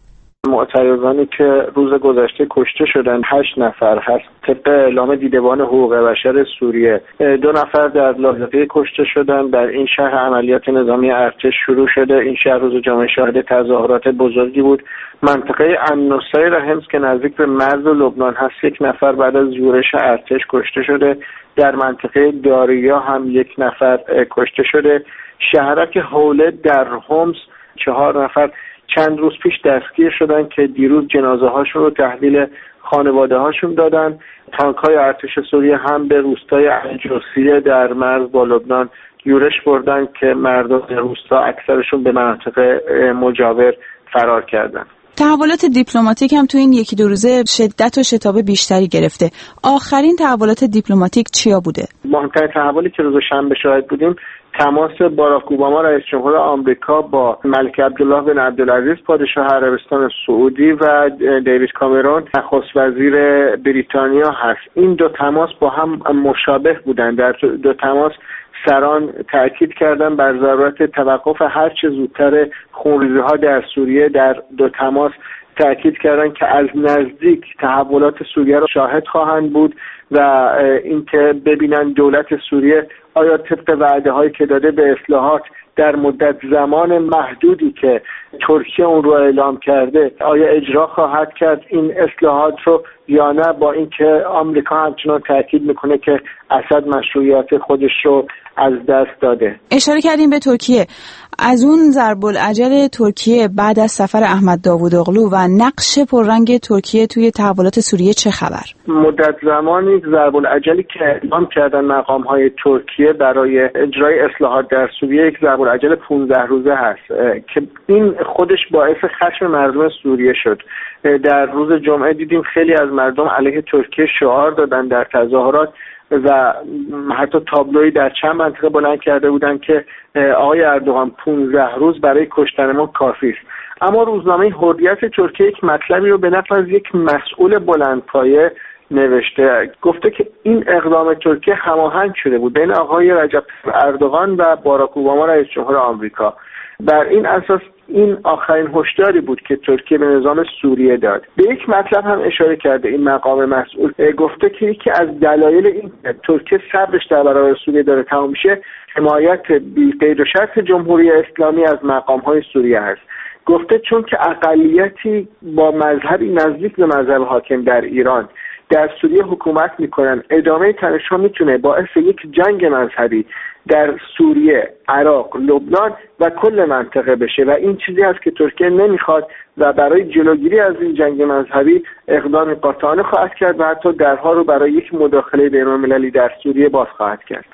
S18: معترضانی که روز گذشته کشته شدن هشت نفر هست. طبق اعلام دیدبان حقوق بشر سوریه دو نفر در لاذقیه کشته شدن. در این شهر عملیات نظامی ارتش شروع شده. این شهر روز جمعه شاهد تظاهرات بزرگی بود. منطقه النصیر حمص که نزدیک به مرز لبنان هست یک نفر بعد از یورش ارتش کشته شده. در منطقه داریا هم یک نفر کشته شده. شهرک حوله در حمص چهار نفر چند روز پیش دستگیر شدن که دیروز جنازه هاشون رو تحویل خانواده هاشون دادن. تانک های ارتش سوریه هم به روستای الجوسیه در مرز با لبنان یورش بردن که مردم روستا اکثرشون به مناطق مجاور فرار کردن.
S2: تحولات دیپلماتیک هم تو این یکی دو روزه شدت و شتاب بیشتری گرفته. آخرین تحولات دیپلماتیک چیا بوده؟
S18: مهمترین تحولی که روز شنبه شاهد بودیم تماس باراک اوباما رئیس جمهور آمریکا با ملک عبدالله بن عبدالعزیز پادشاه عربستان سعودی و دیوید کامرون نخست وزیر بریتانیا هست. این دو تماس با هم مشابه بودند. در دو تماس سران تأکید کردن بر ضرورت توقف هر چه زودتر خونریزی‌ها در سوریه. در دو تماس تأکید کردن که از نزدیک تحولات سوریه را شاهد خواهند بود و اینکه ببینن دولت سوریه آیا طبق وعده‌هایی که داده به اصلاحات در مدت زمان محدودی که ترکیه اون رو اعلام کرده آیا اجرا خواهد کرد این اصلاحات رو یا نه، با اینکه آمریکا همچنان تاکید میکنه که اسد مشروعیت خودش رو از دست داده.
S2: اشاره کردیم به ترکیه. از اون ضرب العجل ترکیه بعد از سفر احمد داوودوغلو و نقش پررنگ ترکیه توی تحولات سوریه چه خبر؟
S18: مدت زمانی ضرب العجلی که اعلام کردن مقام‌های ترکیه برای اجرای اصلاحات در سوریه یک ضرب العجل پانزده روزه هست که این خودش باعث خشم مردم سوریه شد. در روز جمعه دیدیم خیلی از مردم علیه ترکیه شعار دادن در تظاهرات و حتی تابلویی در چند منطقه بلند کرده بودند که آقای اردوغان پانزده روز برای کشتن ما کافی است. اما روزنامه حریت ترکیه یک مطلبی رو به نقل از یک مسئول بلندپایه نوشته، گفته که این اقدام ترکیه هماهنگ شده بود بین آقای رجب اردوغان و باراک اوباما رئیس جمهور آمریکا. بر این اساس این آخرین هشداری بود که ترکیه به نظام سوریه داد. به یک مطلب هم اشاره کرده این مقام مسئول، گفته که یکی از دلایل این ترکیه صبرش در برابر سوریه داره تمام میشه حمایت بی قید و شرط جمهوری اسلامی از مقام‌های سوریه است. گفته چون که اقلیتی با مذهبی نزدیک به مذهب حاکم در ایران در سوریه حکومت میکنن، ادامه تنش‌ها میتونه باعث یک جنگ مذهبی در سوریه، عراق، لبنان و کل منطقه بشه و این چیزی است که ترکیه نمیخواد و برای جلوگیری از این جنگ مذهبی اقدام قاطعانه خواهد کرد و حتی درها رو برای یک مداخله بین‌المللی در سوریه باز خواهد کرد.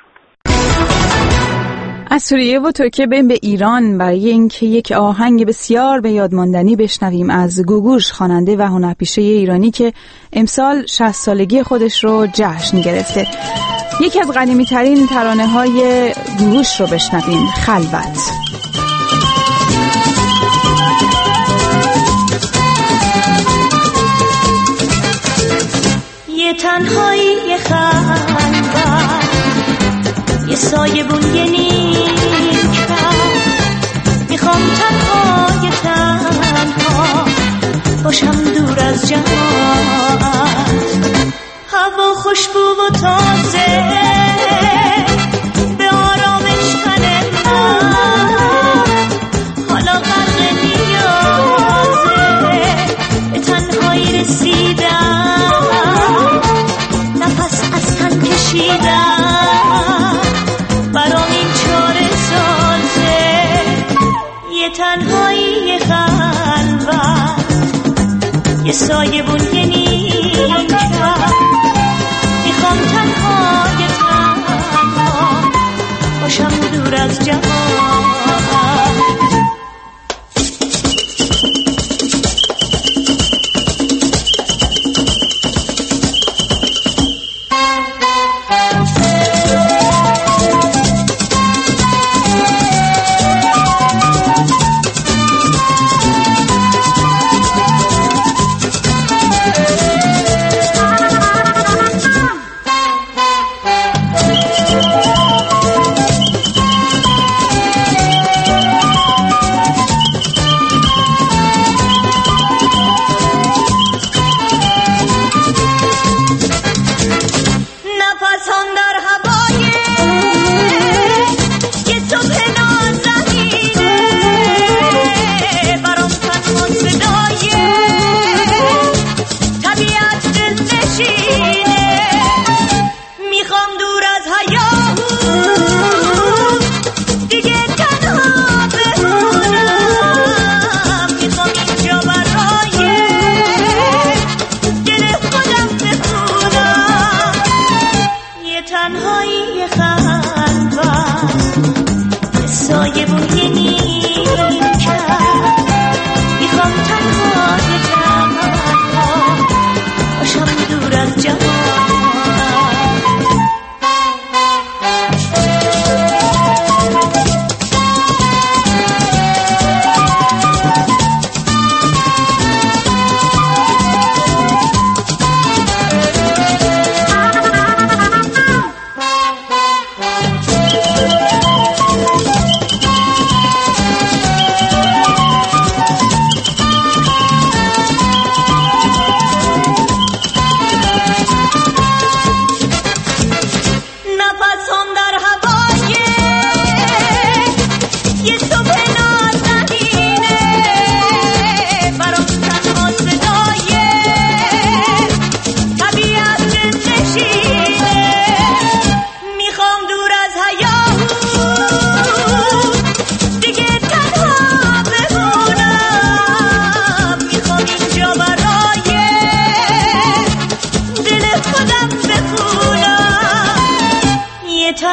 S2: از سوریه و ترکیه بریم به ایران برای اینکه یک آهنگ بسیار به یاد ماندنی بشنویم از گوگوش، خواننده و هنرپیشه ایرانی که امسال شصت سالگی خودش رو جشن گرفته. یکی از قدیمی ترین ترانه های گوگوش رو بشنویم، خلوت.
S11: یه تنهایی یه خلوت، یه سایه بون یه نیکبر، میخوام تنها یه تنها باشم دور از جماعت، هوا خوشبو و تازه به آرامش کنه من، حالا غرق نیازه به تنهایی رسیدم، نفس از تن کشیدم برام این چاره سازه، یه تنهایی یه خلوت، یه سایه بون یه نیمکت، میخوام تنها یه تنها باشم دور از جماعت.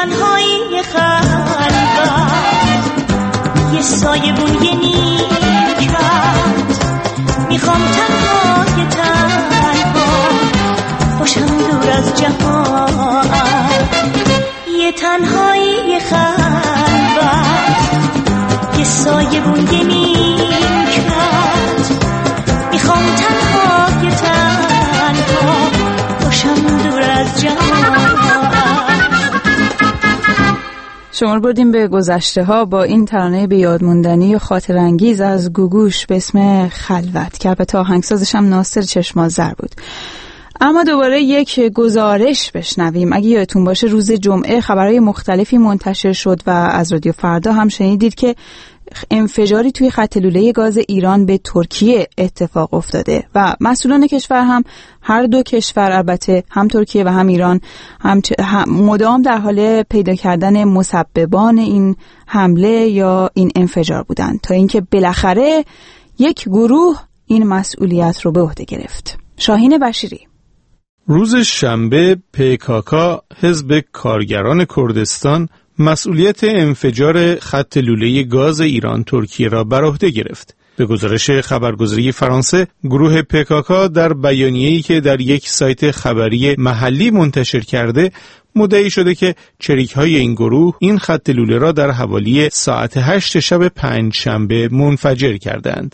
S11: تنهایی خلوت یه سایه بون یه نیمکت میخوام تنهای تنها باشم دور از جهان یه تنهایی خلوت یه سایه بون یه نیمکت میخوام تنهای تنها باشم دور از جهان.
S2: شما رو بردیم به گذشته ها با این ترانه به یاد موندنی و خاطر انگیز از گوگوش به اسم خلوت که البته آهنگسازش هم ناصر چشم‌آذر بود. اما دوباره یک گزارش بشنویم. اگه یادتون باشه روز جمعه خبرهای مختلفی منتشر شد و از رادیو فردا هم شنیدید که انفجاری توی خط لوله گاز ایران به ترکیه اتفاق افتاده و مسئولان کشور هم هر دو کشور البته هم ترکیه و هم ایران هم, هم مدام در حال پیدا کردن مسببان این حمله یا این انفجار بودن تا اینکه بالاخره یک گروه این مسئولیت رو به عهده گرفت. شاهین بشیری.
S19: روز شنبه پیکاکا حزب کارگران کردستان مسئولیت انفجار خط لوله گاز ایران ترکیه را بر عهده گرفت. به گزارش خبرگزاری فرانسه، گروه پیکاکا در بیانیه‌ای که در یک سایت خبری محلی منتشر کرده، مدعی شده که چریک‌های این گروه این خط لوله را در حوالی ساعت هشت شب پنج شنبه منفجر کردند.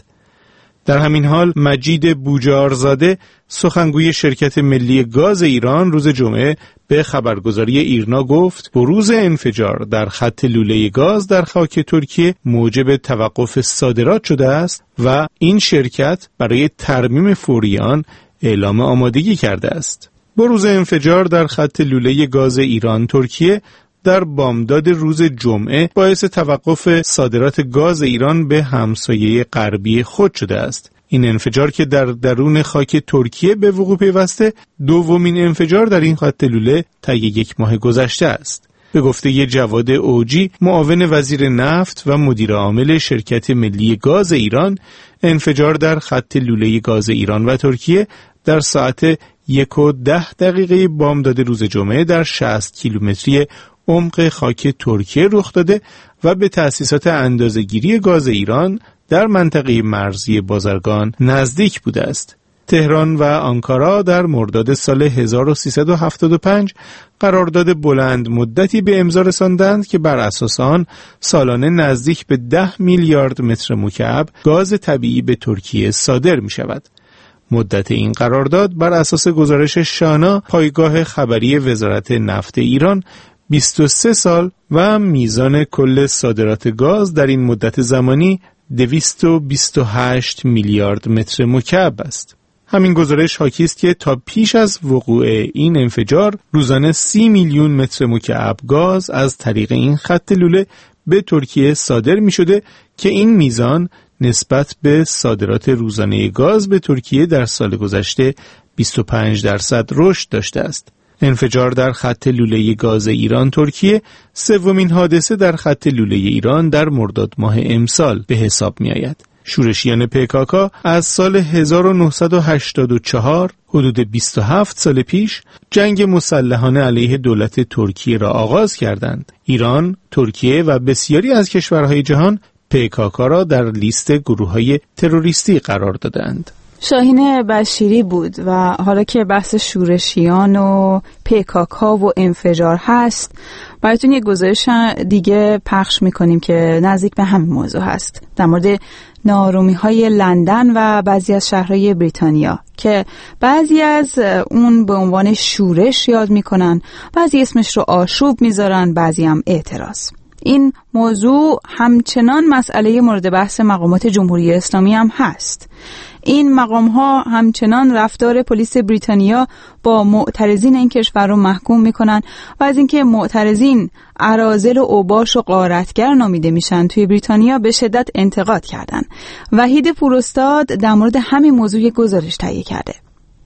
S19: در همین حال مجید بوجارزاده سخنگوی شرکت ملی گاز ایران روز جمعه به خبرگزاری ایرنا گفت بروز انفجار در خط لوله گاز در خاک ترکیه موجب توقف صادرات شده است و این شرکت برای ترمیم فوری آن اعلام آمادگی کرده است. بروز انفجار در خط لوله گاز ایران ترکیه در بامداد روز جمعه باعث توقف صادرات گاز ایران به همسایه غربی خود شده است. این انفجار که در درون خاک ترکیه به وقوع پیوسته دومین انفجار در این خط لوله طی یک ماه گذشته است. به گفته جواد اوجی، معاون وزیر نفت و مدیر عامل شرکت ملی گاز ایران، انفجار در خط لوله گاز ایران و ترکیه در ساعت یک و ده دقیقه بامداد روز جمعه در شصت کیلومتری عمق خاک ترکیه رخ داده و به تأسیسات اندازه‌گیری گاز ایران در منطقه مرزی بازرگان نزدیک بوده است. تهران و آنکارا در مرداد سال هزار و سیصد و هفتاد و پنج قرارداد بلند مدتی به امضا رساندند که بر اساس آن سالانه نزدیک به ده میلیارد متر مکعب گاز طبیعی به ترکیه صادر می شود. مدت این قرارداد بر اساس گزارش شانا پایگاه خبری وزارت نفت ایران بیست و سه سال و میزان کل صادرات گاز در این مدت زمانی دویست و بیست و هشت میلیارد متر مکعب است. همین گزارش حاکی است که تا پیش از وقوع این انفجار روزانه سی میلیون متر مکعب گاز از طریق این خط لوله به ترکیه صادر می شده که این میزان نسبت به صادرات روزانه گاز به ترکیه در سال گذشته بیست و پنج درصد رشد داشته است. انفجار در خط لوله گاز ایران ترکیه سومین حادثه در خط لوله ایران در مرداد ماه امسال به حساب می آید. شورشیان پیکاکا از سال هزار و نهصد و هشتاد و چهار حدود بیست و هفت سال پیش جنگ مسلحانه علیه دولت ترکیه را آغاز کردند. ایران، ترکیه و بسیاری از کشورهای جهان پیکاکا را در لیست گروه‌های تروریستی قرار دادند.
S2: شاهین بشیری بود و حالا که بحث شورشیان و پیکاکا و انفجار هست براتون یک گزارش دیگه پخش میکنیم که نزدیک به همین موضوع هست، در مورد ناآرومی های لندن و بعضی از شهرهای بریتانیا که بعضی از اون به عنوان شورش یاد میکنن، بعضی اسمش رو آشوب میذارن، بعضی هم اعتراض. این موضوع همچنان مسئله مورد بحث مقامات جمهوری اسلامی هم هست. این مقام ها همچنان رفتار پلیس بریتانیا با معترضین این کشور رو محکوم میکنن و از اینکه معترضین اراذل و اوباش و غارتگر نامیده میشن توی بریتانیا به شدت انتقاد کردن. وحید پوراستاد در مورد همین موضوع گزارش تهیه کرده.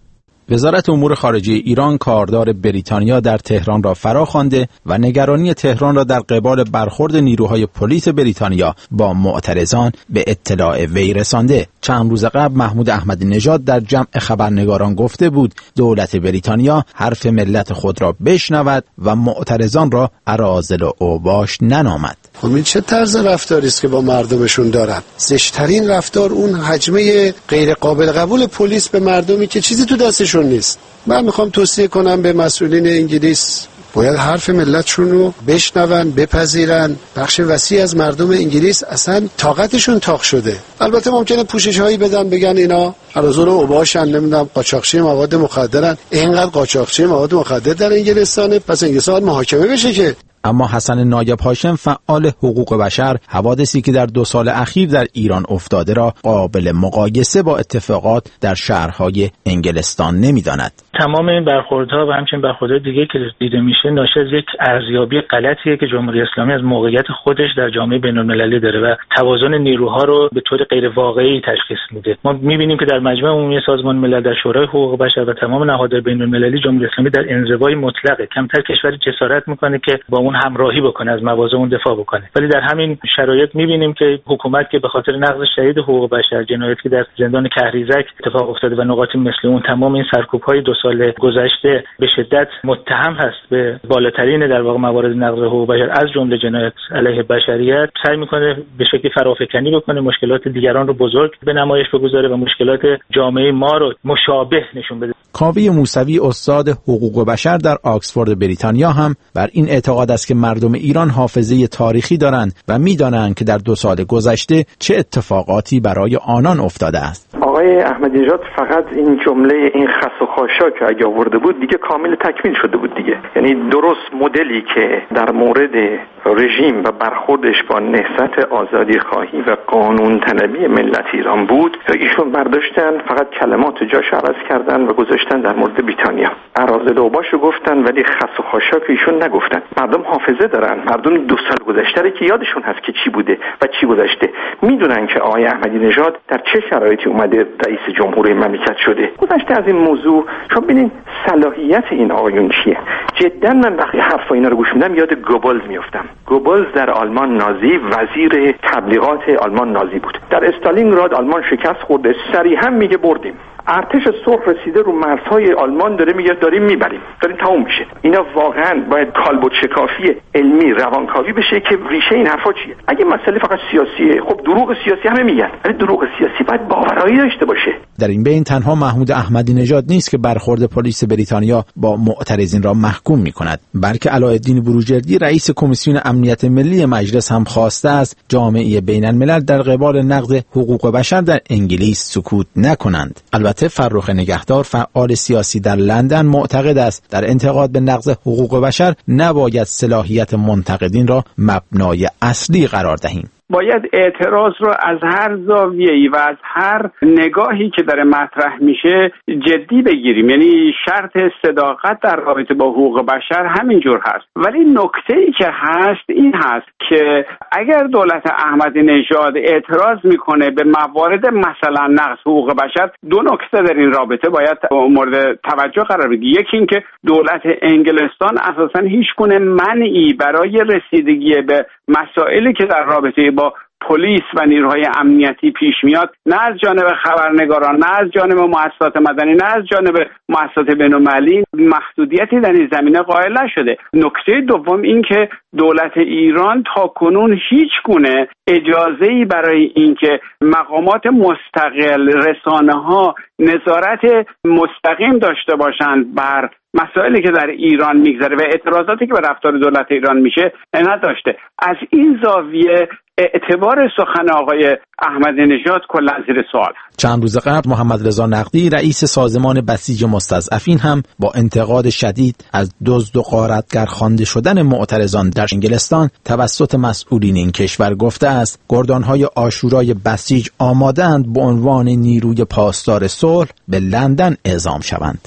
S20: وزارت امور خارجه ایران کاردار بریتانیا در تهران را فراخوانده و نگرانی تهران را در قبال برخورد نیروهای پلیس بریتانیا با معترضان به اطلاع وی رسانده. چند روز قبل محمود احمدی نژاد در جمع خبرنگاران گفته بود دولت بریتانیا حرف ملت خود را بشنود و معترضان را اراذل و اوباش ننامد.
S21: خب این چه طرز رفتاری است که با مردمشون دارن؟ زشترین رفتار اون حجمه غیر قابل قبول پلیس به مردمی که چیزی تو دستشون نیست. من میخوام توصیه کنم به مسئولین انگلیس باید حرف ملتشون رو بشنون، بپذیرن. بخش وسیع از مردم انگلیس اصلا طاقتشون تاق شده. البته ممکنه پوشش هایی بدن، بگن اینا اراذل و اوباشن، نمیدونم قاچاقچی مواد مخدرن. اینقدر قاچاقچی مواد مخدر در انگلستانه، پس انگلستان محاکمه بشه که.
S20: اما حسن نایب هاشم فعال حقوق بشر حوادثی که در دو سال اخیر در ایران افتاده را قابل مقایسه با اتفاقات در شهرهای انگلستان نمی‌داند.
S4: تمام این برخوردها و همچنین برخوردهای دیگه که دیده میشه ناشی از یک ارزیابی غلطیه که جمهوری اسلامی از موقعیت خودش در جامعه بین‌المللی داره و توازن نیروها رو به طور غیر واقعی تشخیص میده. ما می‌بینیم که در مجمع عمومی سازمان ملل، در شورای حقوق بشر و تمام نهادهای بین‌المللی جمهوری اسلامی در انزوای مطلقه. کمتر کشوری جسارت میکنه که با اون همراهی بکنه، از مواضع اون دفاع بکنه. ولی در همین شرایط می‌بینیم که حکومت که به خاطر نقض شدید حقوق بشر، جنایاتی که در زندان کهریزک اتفاق افتاده و نقاطی مثل اون، تمام این سرکوب‌های دو سال گذشته به شدت متهم هست به بالاترین در واقع موارد نقض حقوق بشر از جمله جنایت علیه بشریت، سعی میکنه به شکلی فرافکنی بکنه، مشکلات دیگران رو بزرگ به نمایش بگذاره و مشکلات جامعه ما رو مشابه نشون بده.
S20: کاوی موسوی استاد حقوق بشر در آکسفورد بریتانیا هم بر این اعتقاد است که مردم ایران حافظه تاریخی دارند و میدانند که در دو سال گذشته چه اتفاقاتی برای آنان افتاده است.
S5: آقای احمدی نژاد فقط این جمله این خس و خاشاک که اگه آورده بود دیگه کامل تکمیل شده بود دیگه. یعنی درست مدلی که در مورد رژیم و برخوردش با نهضت آزادی خواهی و قانون طلبی ملت ایران بود، ایشون برداشتن فقط کلمات جاش عوض کردن و گذاشتن در مورد بریتانیا. اراذل و اوباش رو گفتن ولی خس و خاشاک ایشون نگفتن. مردم حافظه دارن، مردم دو سال گذشته رو که یادشون هست که چی بوده و چی گذشته. میدونن که آقای احمدی نژاد در چه شرایطی اومده رئیس جمهور مملکت شده. گذشته از این موضوع شما ببینید صلاحیت این آقایون چیه. جدا من وقتی حرفا اینا رو گوش میدم یاد گوبلز میافتم. گوبلز در آلمان نازی وزیر تبلیغات آلمان نازی بود. در استالینگراد آلمان شکست خورده، صریحا میگه بردیم. ارتش سرخ رسیده رو مرزهای آلمان، داره میگه داریم میبریم، داریم تموم میشه. اینا واقعا باید کالبد شکافی علمی روانکاوی بشه که ریشه این حرفا چیه. اگه مسئله فقط سیاسیه، خب دروغ سیاسی همه میگن، ولی دروغ سیاسی باید باورایی داشته باشه.
S20: در این بین تنها محمود احمدی نژاد نیست که برخورد پلیس بریتانیا با معترضین را محکوم میکند، بلکه علایالدین بروجردی رئیس کمیسیون امنیت ملی مجلس هم خواسته است جامعه بین الملل در قبال نقض حقوق بشر در انگلیس سکوت نکنند. البته فرخ نگهدار فعال سیاسی در لندن معتقد است در انتقاد به نقض حقوق بشر نباید صلاحیت منتقدین را مبنای اصلی قرار دهیم.
S22: باید اعتراض رو از هر زاویه‌ای و از هر نگاهی که داره مطرح میشه جدی بگیریم. یعنی شرط صداقت در رابطه با حقوق بشر همینجور هست. ولی نکته‌ای که هست این هست که اگر دولت احمدی نژاد اعتراض میکنه به موارد مثلا نقض حقوق بشر، دو نکته در این رابطه باید مورد توجه قرار بگیره. یکی این که دولت انگلستان اساساً هیچ گونه منعی برای رسیدگی به مسائلی که در رابطه با پلیس و نیروهای امنیتی پیش میاد، نه از جانب خبرنگاران، نه از جانب مؤسسات مدنی، نه از جانب مؤسسات بین‌المللی محدودیتی در این زمینه قائل نشده. نکته دوم این که دولت ایران تاکنون هیچ گونه اجازه‌ای برای اینکه مقامات مستقل، رسانه‌ها نظارت مستقیم داشته باشند بر مسائلی که در ایران میگذره و اعتراضاتی که به رفتار دولت ایران میشه نداشته. از این زاویه اعتبار سخن آقای احمدی نژاد کلا زیر سوال.
S20: چند روز قبل محمد رضا نقدی رئیس سازمان بسیج مستضعفین هم با انتقاد شدید از دزد و غارتگر خوانده شدن معترضان در انگلستان توسط مسئولین این کشور گفته است گردانهای عاشورای بسیج آماده‌اند به عنوان نیروی پاسدار صلح به لندن اعزام شوند.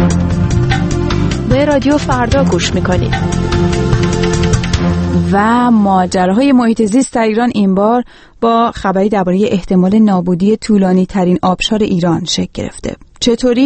S12: به رادیو فردا گوش میکنید.
S2: و ماجراهای محیط زیست در ایران این بار با خبری درباره احتمال نابودی طولانی ترین آبشار ایران شکل گرفته. چطوری؟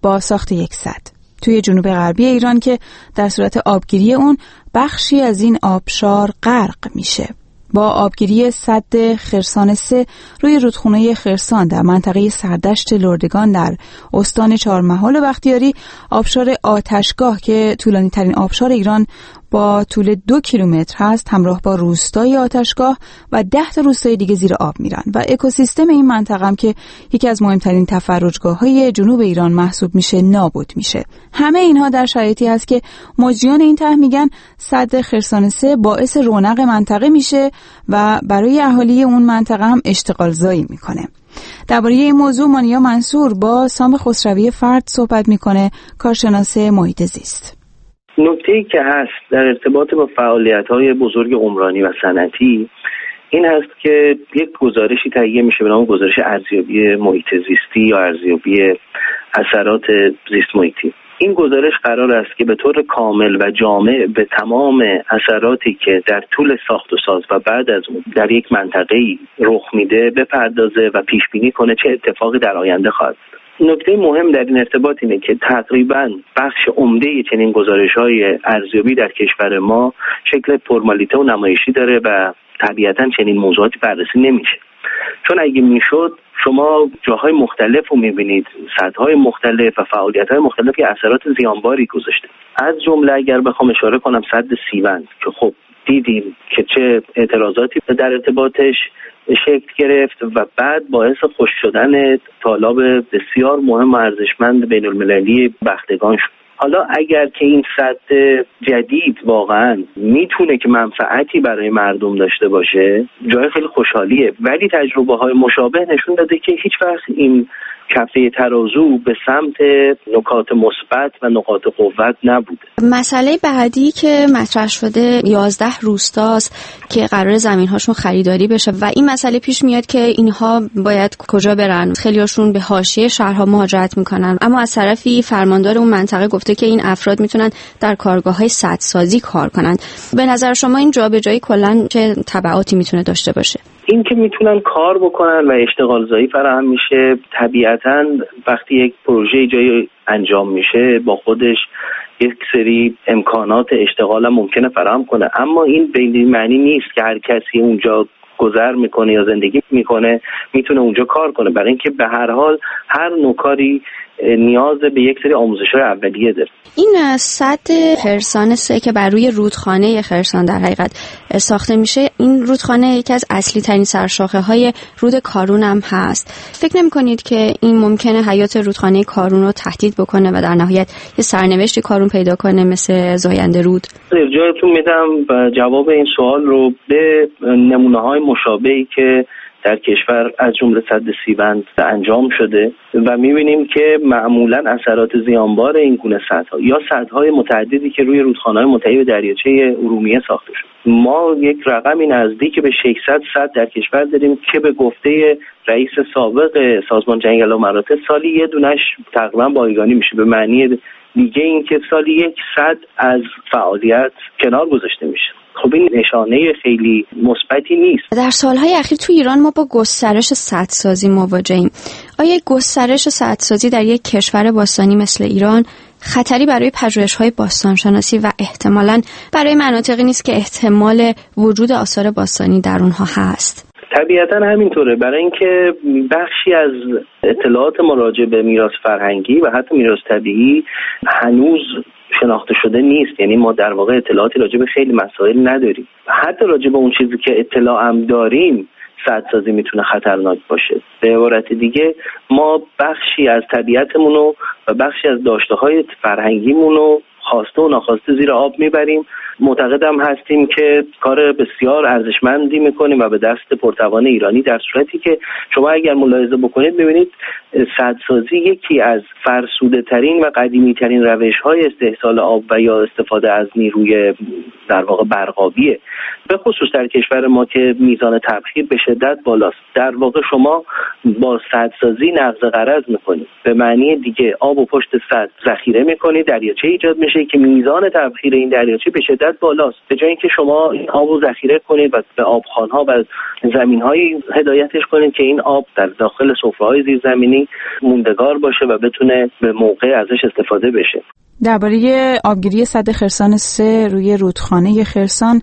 S2: با ساخت یک سد توی جنوب غربی ایران که در صورت آبگیری اون بخشی از این آبشار غرق میشه. با آبگیری سد خرسان سه روی رودخونه خرسان در منطقه سردشت لردگان در استان چهارمحال بختیاری، آبشار آتشگاه که طولانی ترین آبشار ایران با طول دو کیلومتر هست همراه با روستای آتشگاه و ده تا روستای دیگه زیر آب میرن و اکوسیستم این منطقه هم که یکی از مهمترین تفرجگاه‌های جنوب ایران محسوب میشه نابود میشه. همه اینها در شرایطی هست که مجریان این ته میگن سد خرسان سه باعث رونق منطقه میشه و برای اهالی اون منطقه هم اشتغال زایی میکنه. درباره این موضوع مانیا منصور با سام خسروی فرد صحبت میکنه، کارشناس محیط زیست.
S7: نکته‌ای که هست در ارتباط با فعالیت‌های بزرگ عمرانی و صنعتی این هست که یک گزارشی تهیه میشه به نام گزارش ارزیابی محیط زیستی یا ارزیابی اثرات زیست محیطی. این گزارش قرار است که به طور کامل و جامع به تمام اثراتی که در طول ساخت و ساز و بعد از اون در یک منطقه‌ای رخ میده بپردازه و پیش بینی کنه چه اتفاقی در آینده خواهد. نکته مهم در این ارتباط اینه که تقریباً بخش عمده چنین گزارش‌های ارزیابی در کشور ما شکل فرمالیته و نمایشی داره و طبیعتاً چنین موضوعاتی بررسی نمیشه. چون اگه میشد شما جاهای مختلف رو میبینید، سدهای مختلف و فعالیت‌های مختلف که اثرات زیانباری گذاشته. از جمله اگر بخوام اشاره کنم سد سیوند که خب دیدیم که چه اعتراضاتی در ارتباطش شکل گرفت و بعد باعث خشک شدن تالاب بسیار مهم و ارزشمند بین المللی بختگان شد. حالا اگر که این سد جدید واقعا میتونه که منفعتی برای مردم داشته باشه جای خیلی خوشحالیه، ولی تجربه های مشابه نشون داده که هیچ وقت این کفه ترازو به سمت نکات مثبت و نقاط قوت نبوده.
S1: مسئله بعدی که مطرح شده یازده روستاست که قرار زمین‌هاشون خریداری بشه و این مسئله پیش میاد که اینها باید کجا برن. خیلیاشون به حاشیه شهرها مهاجرت میکنن، اما از طرفی فرماندار اون منطقه گفته که این افراد میتونن در کارگاه‌های سدسازی کار کنن. به نظر شما این جابجایی کلاً چه تبعاتی میتونه داشته باشه؟
S7: این که میتونن کار بکنن و اشتغال زایی فراهم میشه، طبیعتاً وقتی یک پروژه جایی انجام میشه با خودش یک سری امکانات اشتغال هم ممکنه فراهم کنه، اما این به این معنی نیست که هر کسی اونجا گذر میکنه یا زندگی میکنه میتونه اونجا کار کنه، برای اینکه به هر حال هر نوع کاری نیاز به یک سری آموزش‌های اولیه داره.
S1: این سد خرسان سه که بر روی رودخانه خرسان در حقیقت ساخته میشه، این رودخانه یکی از اصلی ترین سرشاخه‌های رود کارون هم هست. فکر نمی‌کنید که این ممکنه حیات رودخانه کارون رو تهدید بکنه و در نهایت یه سرنوشتی کارون پیدا کنه مثل زاینده رود؟
S7: ارجاعتون میدم و جواب این سوال رو به نمونه‌های مشابهی که در کشور از جمله سد سیوند انجام شده و می‌بینیم که معمولاً اثرات زیانبار این گونه سدها یا سدهای متعددی که روی رودخانه‌های منتهی به دریاچه ارومیه ساخته شد. ما یک رقمی نزدیک به ششصد سد در کشور داریم که به گفته رئیس سابق سازمان جنگل و مراتع سالی یه دونش تقریباً بایگانی میشه، به معنی دیگه این که سالی یک سد از فعالیت کنار گذاشته میشه. خب این نشانه خیلی مثبتی نیست.
S1: در سالهای اخیر تو ایران ما با گسترش سدسازی مواجهیم. آیا گسترش سدسازی در یک کشور باستانی مثل ایران خطری برای پژوهش‌های باستانشناسی و احتمالاً برای مناطقی نیست که احتمال وجود آثار باستانی در اونها هست؟
S7: طبیعتاً همینطوره، برای اینکه بخشی از اطلاعات مراجع به میراث فرهنگی و حتی میراث طبیعی هنوز شناخته شده نیست. یعنی ما در واقع اطلاعاتی راجع به خیلی مسائل نداریم. حتی راجع به اون چیزی که اطلاع هم داریم سدسازی میتونه خطرناک باشه. به عبارت دیگه ما بخشی از طبیعتمون و بخشی از داشته‌های فرهنگیمون رو خواسته و ناخواسته زیر آب میبریم. معتقدم هستیم که کار بسیار ارزشمندی میکنیم و به دست پرتوان ایرانی، در صورتی که شما اگر ملاحظه بکنید ببینید سدسازی یکی از فرسوده ترین و قدیمی ترین روش های استحصال آب و یا استفاده از نیروی در واقع برقابیه، به خصوص در کشور ما که میزان تبخیر به شدت بالاست. در واقع شما با سدسازی نقض غرض میکنید، به معنی دیگه آب و پشت سد ذخیره میکنید، دریاچه ایجاد میشه که میزان تبخیر این دریاچه به شدت شدت بالاست. به جای اینکه شما این آب رو ذخیره کنید و به آبخوان‌ها و زمین‌های هدایتش کنید که این آب در داخل سفره‌های زیرزمینی موندگار باشه و بتونه به موقع ازش استفاده بشه.
S2: درباره آبگیری سد خرسان سه روی رودخانه خرسان،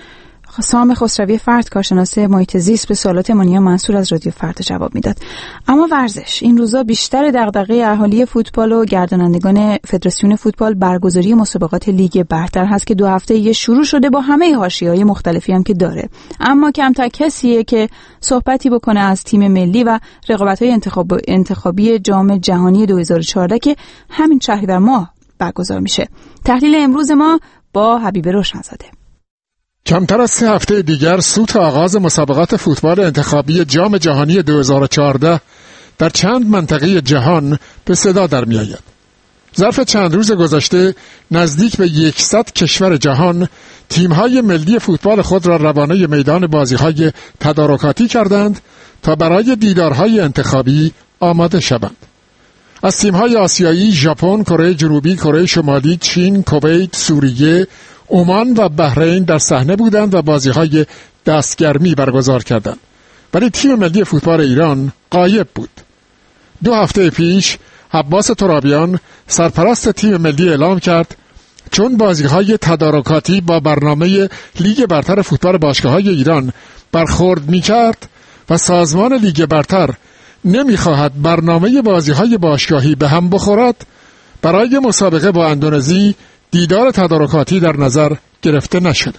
S2: سام خسروی فرد کارشناس محیط زیست به سوالات مانیا منصور از رادیو فرد جواب میداد. اما ورزش این روزا بیشتر دغدغه اهالی فوتبال و گردانندگان فدراسیون فوتبال برگزاری مسابقات لیگ برتر هست که دو هفته یه شروع شده با همه حاشیه‌های مختلفی هم که داره، اما کمتر کسیه که صحبتی بکنه از تیم ملی و رقابت‌های انتخاب انتخابی جام جهانی دو هزار و چهارده که همین شهریور ماه برگزار میشه. تحلیل امروز ما با حبیب روشنزاده.
S15: کمتر از سه هفته دیگر سوت آغاز مسابقات فوتبال انتخابی جام جهانی دو هزار و چهارده در چند منطقه جهان به صدا در می آید. ظرف چند روز گذشته نزدیک به صد کشور جهان تیم‌های ملی فوتبال خود را روانه میدان بازی‌های تدارکاتی کردند تا برای دیدارهای انتخابی آماده شوند. از تیم‌های آسیایی ژاپن، کره جنوبی، کره شمالی، چین، کویت، سوریه، عمان و بحرین در صحنه بودند و بازی‌های دستگرمی برگزار کردند. ولی تیم ملی فوتبال ایران غایب بود. دو هفته پیش عباس ترابیان سرپرست تیم ملی اعلام کرد چون بازی‌های تدارکاتی با برنامه لیگ برتر فوتبال باشگاه‌های ایران برخورد می‌کرد و سازمان لیگ برتر نمی‌خواهد برنامه بازی‌های باشگاهی به هم بخورد، برای مسابقه با اندونزی دیدار تدارکاتی در نظر گرفته نشده.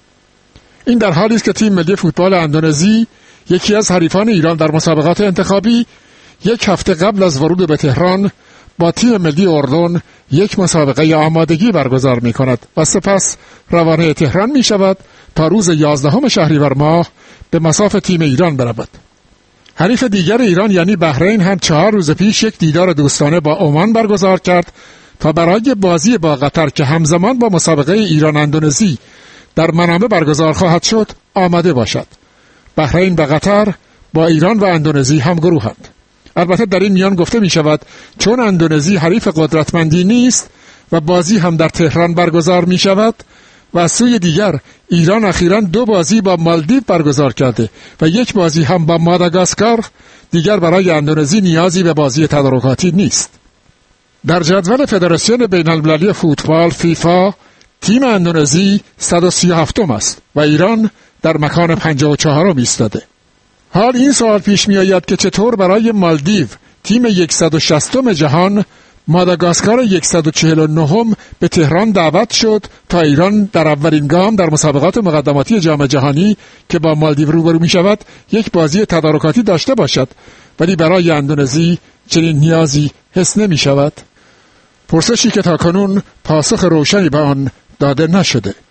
S15: این در حالی است که تیم ملی فوتبال اندونزی، یکی از حریفان ایران در مسابقات انتخابی، یک هفته قبل از ورود به تهران با تیم ملی اردن یک مسابقه آمادگی برگزار می کند و سپس روانه تهران می شود تا روز یازدهم شهریور ماه به مصاف تیم ایران برود. حریف دیگر ایران یعنی بحرین هم چهار روز پیش یک دیدار دوستانه با عمان برگزار کرد تا برای بازی با قطر که همزمان با مسابقه ایران اندونزی در منامه برگزار خواهد شد آماده باشد. بحرین و قطر با ایران و اندونزی هم گروهند. البته در این میان گفته می شود چون اندونزی حریف قدرتمندی نیست و بازی هم در تهران برگزار می شود و از سوی دیگر ایران اخیراً دو بازی با مالدیو برگزار کرده و یک بازی هم با ماداگاسکار، دیگر برای اندونزی نیازی به بازی تدارکاتی نیست. در جدول فدراسیون بین‌المللی فوتبال فیفا تیم اندونزی صد و سی و هفتم است و ایران در مکان پنجاه و چهارم ایستاده. حال این سوال پیش می آید که چطور برای مالدیو تیم صد و شصتم جهان ماداگاسکار صد و چهل و نهم به تهران دعوت شد تا ایران در اولین گام در مسابقات مقدماتی جام جهانی که با مالدیو روبرو می شود یک بازی تدارکاتی داشته باشد، ولی برای اندونزی چنین نیازی حس نمی شود؟ پرسشی که تاکنون پاسخ روشنی به آن داده نشده.